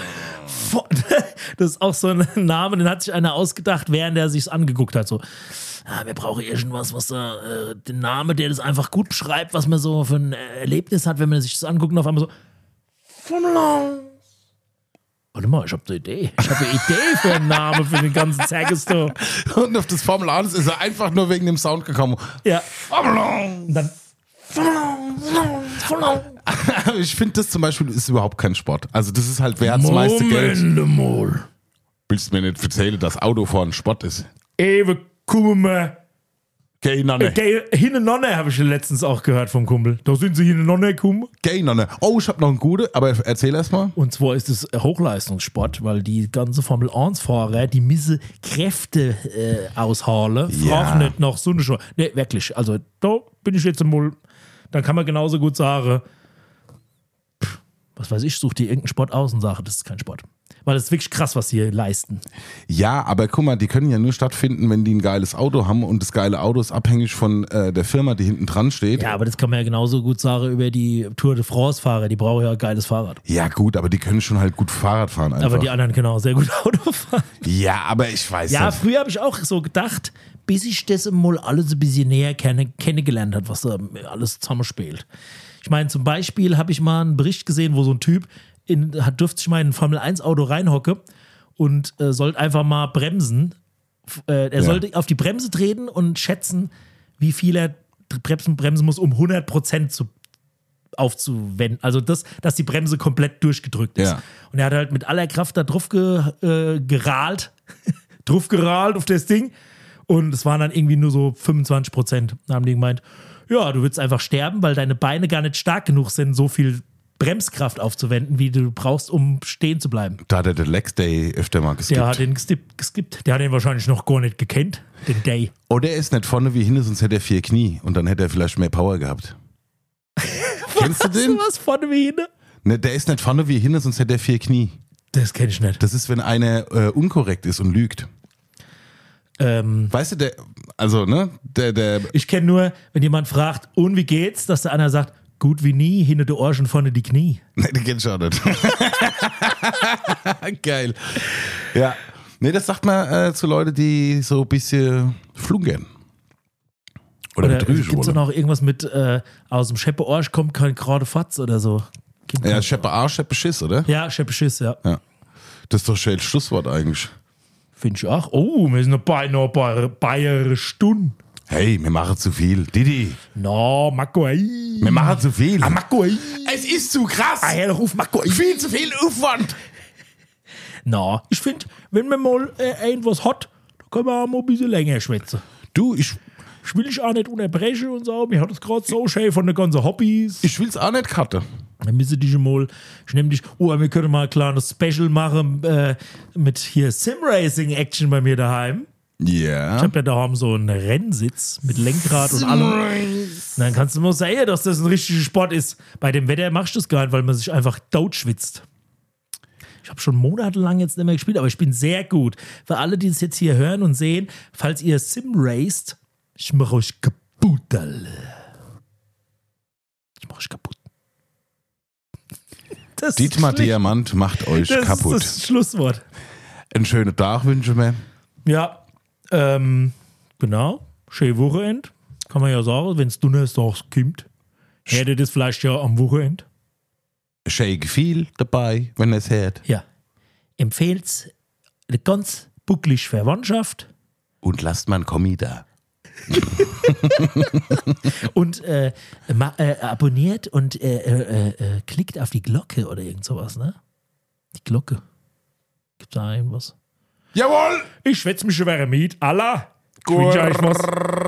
S1: Das ist auch so ein Name, den hat sich einer ausgedacht, während er sich's angeguckt hat. So, ah, wir brauchen irgendwas, was da, äh, den Namen, der das einfach gut beschreibt, was man so für ein Erlebnis hat, wenn man sich das anguckt und auf einmal so, Formel eins. Warte mal, ich habe eine Idee. Ich habe eine Idee für einen Namen für den ganzen Zergesto.
S2: Und auf das Formel eins ist er einfach nur wegen dem Sound gekommen.
S1: Ja.
S2: Formel eins.
S1: Und dann Formel eins.
S2: Ich finde, das zum Beispiel ist überhaupt kein Sport. Also das ist halt, wer hat das meiste Geld.
S1: Mal.
S2: Willst du mir nicht erzählen, dass Autofahren Sport ist?
S1: Ewe, komm mal.
S2: Gay Nonne.
S1: Gay, Hinne-Nonne habe ich letztens auch gehört vom Kumpel. Da sind sie Hinne-Nonne gekommen.
S2: Gay Nonne. Oh, ich habe noch einen guten, aber erzähl erst mal.
S1: Und zwar ist es Hochleistungssport, weil die ganze Formel eins Fahrer, die müssen Kräfte äh, aushalten. Frag
S2: Ja.
S1: nicht nach so eine Show. Nee, wirklich. Also da bin ich jetzt mal, dann kann man genauso gut sagen, pff, was weiß ich, such dir irgendeinen Sport aus und sage, das ist kein Sport. Weil das ist wirklich krass, was sie hier leisten.
S2: Ja, aber guck mal, die können ja nur stattfinden, wenn die ein geiles Auto haben und das geile Auto ist abhängig von äh, der Firma, die hinten dran steht.
S1: Ja, aber das kann man ja genauso gut sagen über die Tour de France-Fahrer. Die brauchen ja ein geiles Fahrrad.
S2: Ja gut, aber die können schon halt gut Fahrrad fahren einfach.
S1: Aber die anderen können auch sehr gut Auto fahren.
S2: ja, aber ich weiß
S1: Ja,
S2: nicht.
S1: früher habe ich auch so gedacht, bis ich das mal alles ein bisschen näher kenne, kennengelernt habe, was da alles zusammenspielt. Ich meine, zum Beispiel habe ich mal einen Bericht gesehen, wo so ein Typ in, hat, durfte sich mal in ein Formel eins Auto reinhocke und äh, sollte einfach mal bremsen. F- Äh, er
S2: Ja.
S1: sollte auf die Bremse treten und schätzen, wie viel er bremsen, bremsen muss, um hundert Prozent zu, aufzuwenden. Also, das, dass die Bremse komplett durchgedrückt ist.
S2: Ja.
S1: Und er hat halt mit aller Kraft da drauf ge, äh, gerahlt, drauf gerahlt auf das Ding. Und es waren dann irgendwie nur so fünfundzwanzig Prozent. Da haben die gemeint, ja, du würdest einfach sterben, weil deine Beine gar nicht stark genug sind, so viel Bremskraft aufzuwenden, wie du brauchst, um stehen zu bleiben.
S2: Da hat er den Lex Day öfter mal geskippt.
S1: Der hat den geskippt, geskippt. Der hat den wahrscheinlich noch gar nicht gekannt, den Day.
S2: Oder er ist nicht vorne wie hinten, sonst hätte er vier Knie und dann hätte er vielleicht mehr Power gehabt. Kennst du den?
S1: Was vorne wie hinten?
S2: Ne, der ist nicht vorne wie hinten, sonst hätte er vier Knie.
S1: Das kenn ich nicht.
S2: Das ist, wenn einer äh, unkorrekt ist und lügt.
S1: Ähm,
S2: Weißt du, der, also, ne, der, der,
S1: ich kenne nur, wenn jemand fragt, und wie geht's, dass der einer sagt, gut wie nie, hinter der Ohren und vorne die Knie.
S2: ne, den kenn ich auch nicht. Geil. Ja. Ne, das sagt man äh, zu Leuten, die so ein bisschen flunkern. Oder,
S1: Oder
S2: betrügen
S1: gibt es da
S2: wollen.
S1: noch irgendwas mit äh, aus dem Scheppe Orsch kommt kein gerade Fatz oder so? Gibt
S2: Ja,
S1: kein-
S2: Scheppe Arsch, Scheppe Schiss, oder?
S1: ja, Scheppe Schiss, ja.
S2: Ja. Das ist doch schon ein Schlusswort eigentlich.
S1: Finde ich auch. Oh, wir sind noch bei einer Bayer- bayerisch Stunde.
S2: Hey, wir machen zu viel. Didi,
S1: No, Mako, ey.
S2: wir machen zu viel.
S1: Ah, Mako, ey.
S2: Es ist zu krass.
S1: Ah, ja, ruf Mako, ey.
S2: Viel zu viel Aufwand.
S1: Na, ich finde, wenn man mal äh, irgendwas hat, da können wir auch mal ein bisschen länger schwätzen.
S2: Du, ich,
S1: Ich will dich auch nicht unterbrechen und so. Mir hat es gerade so schön von den ganzen Hobbys.
S2: ich will's auch nicht cutten.
S1: Dann müssen dich mal, ich nehme dich, oh, wir können mal ein kleines Special machen äh, mit hier Sim-Racing-Action bei mir daheim.
S2: Ja.
S1: Ich habe ja daheim so einen Rennsitz mit Lenkrad und allem. Und dann kannst du mal sagen, dass das ein richtiger Sport ist. Bei dem Wetter machst du es gar nicht, weil man sich einfach totschwitzt. Ich habe schon monatelang jetzt nicht mehr gespielt, aber ich bin sehr gut. Für alle, die es jetzt hier hören und sehen, falls ihr Sim raced, ich mache euch kaputt, alle. Ich mache euch kaputt. Das ist
S2: Dietmar
S1: schlecht.
S2: Diamant macht euch
S1: Das
S2: kaputt.
S1: ist das Schlusswort.
S2: Einen schönen Tag wünsche mir.
S1: Ja, ähm, genau. Schön Wochenend. Kann man ja sagen, wenn es Donnerstag kommt. Hätte das vielleicht ja am Wochenende.
S2: Schön viel dabei, wenn es hört.
S1: Ja. Empfehlt's eine ganz bucklige Verwandtschaft
S2: Und lasst man Kommi da.
S1: und äh, ma, äh, abonniert und äh, äh, äh, klickt auf die Glocke oder irgend sowas, ne? Die Glocke. Gibt's da irgendwas?
S2: Jawohl!
S1: Ich schwätze mich schon wieder mit. Allah! Ich wünsche euch was.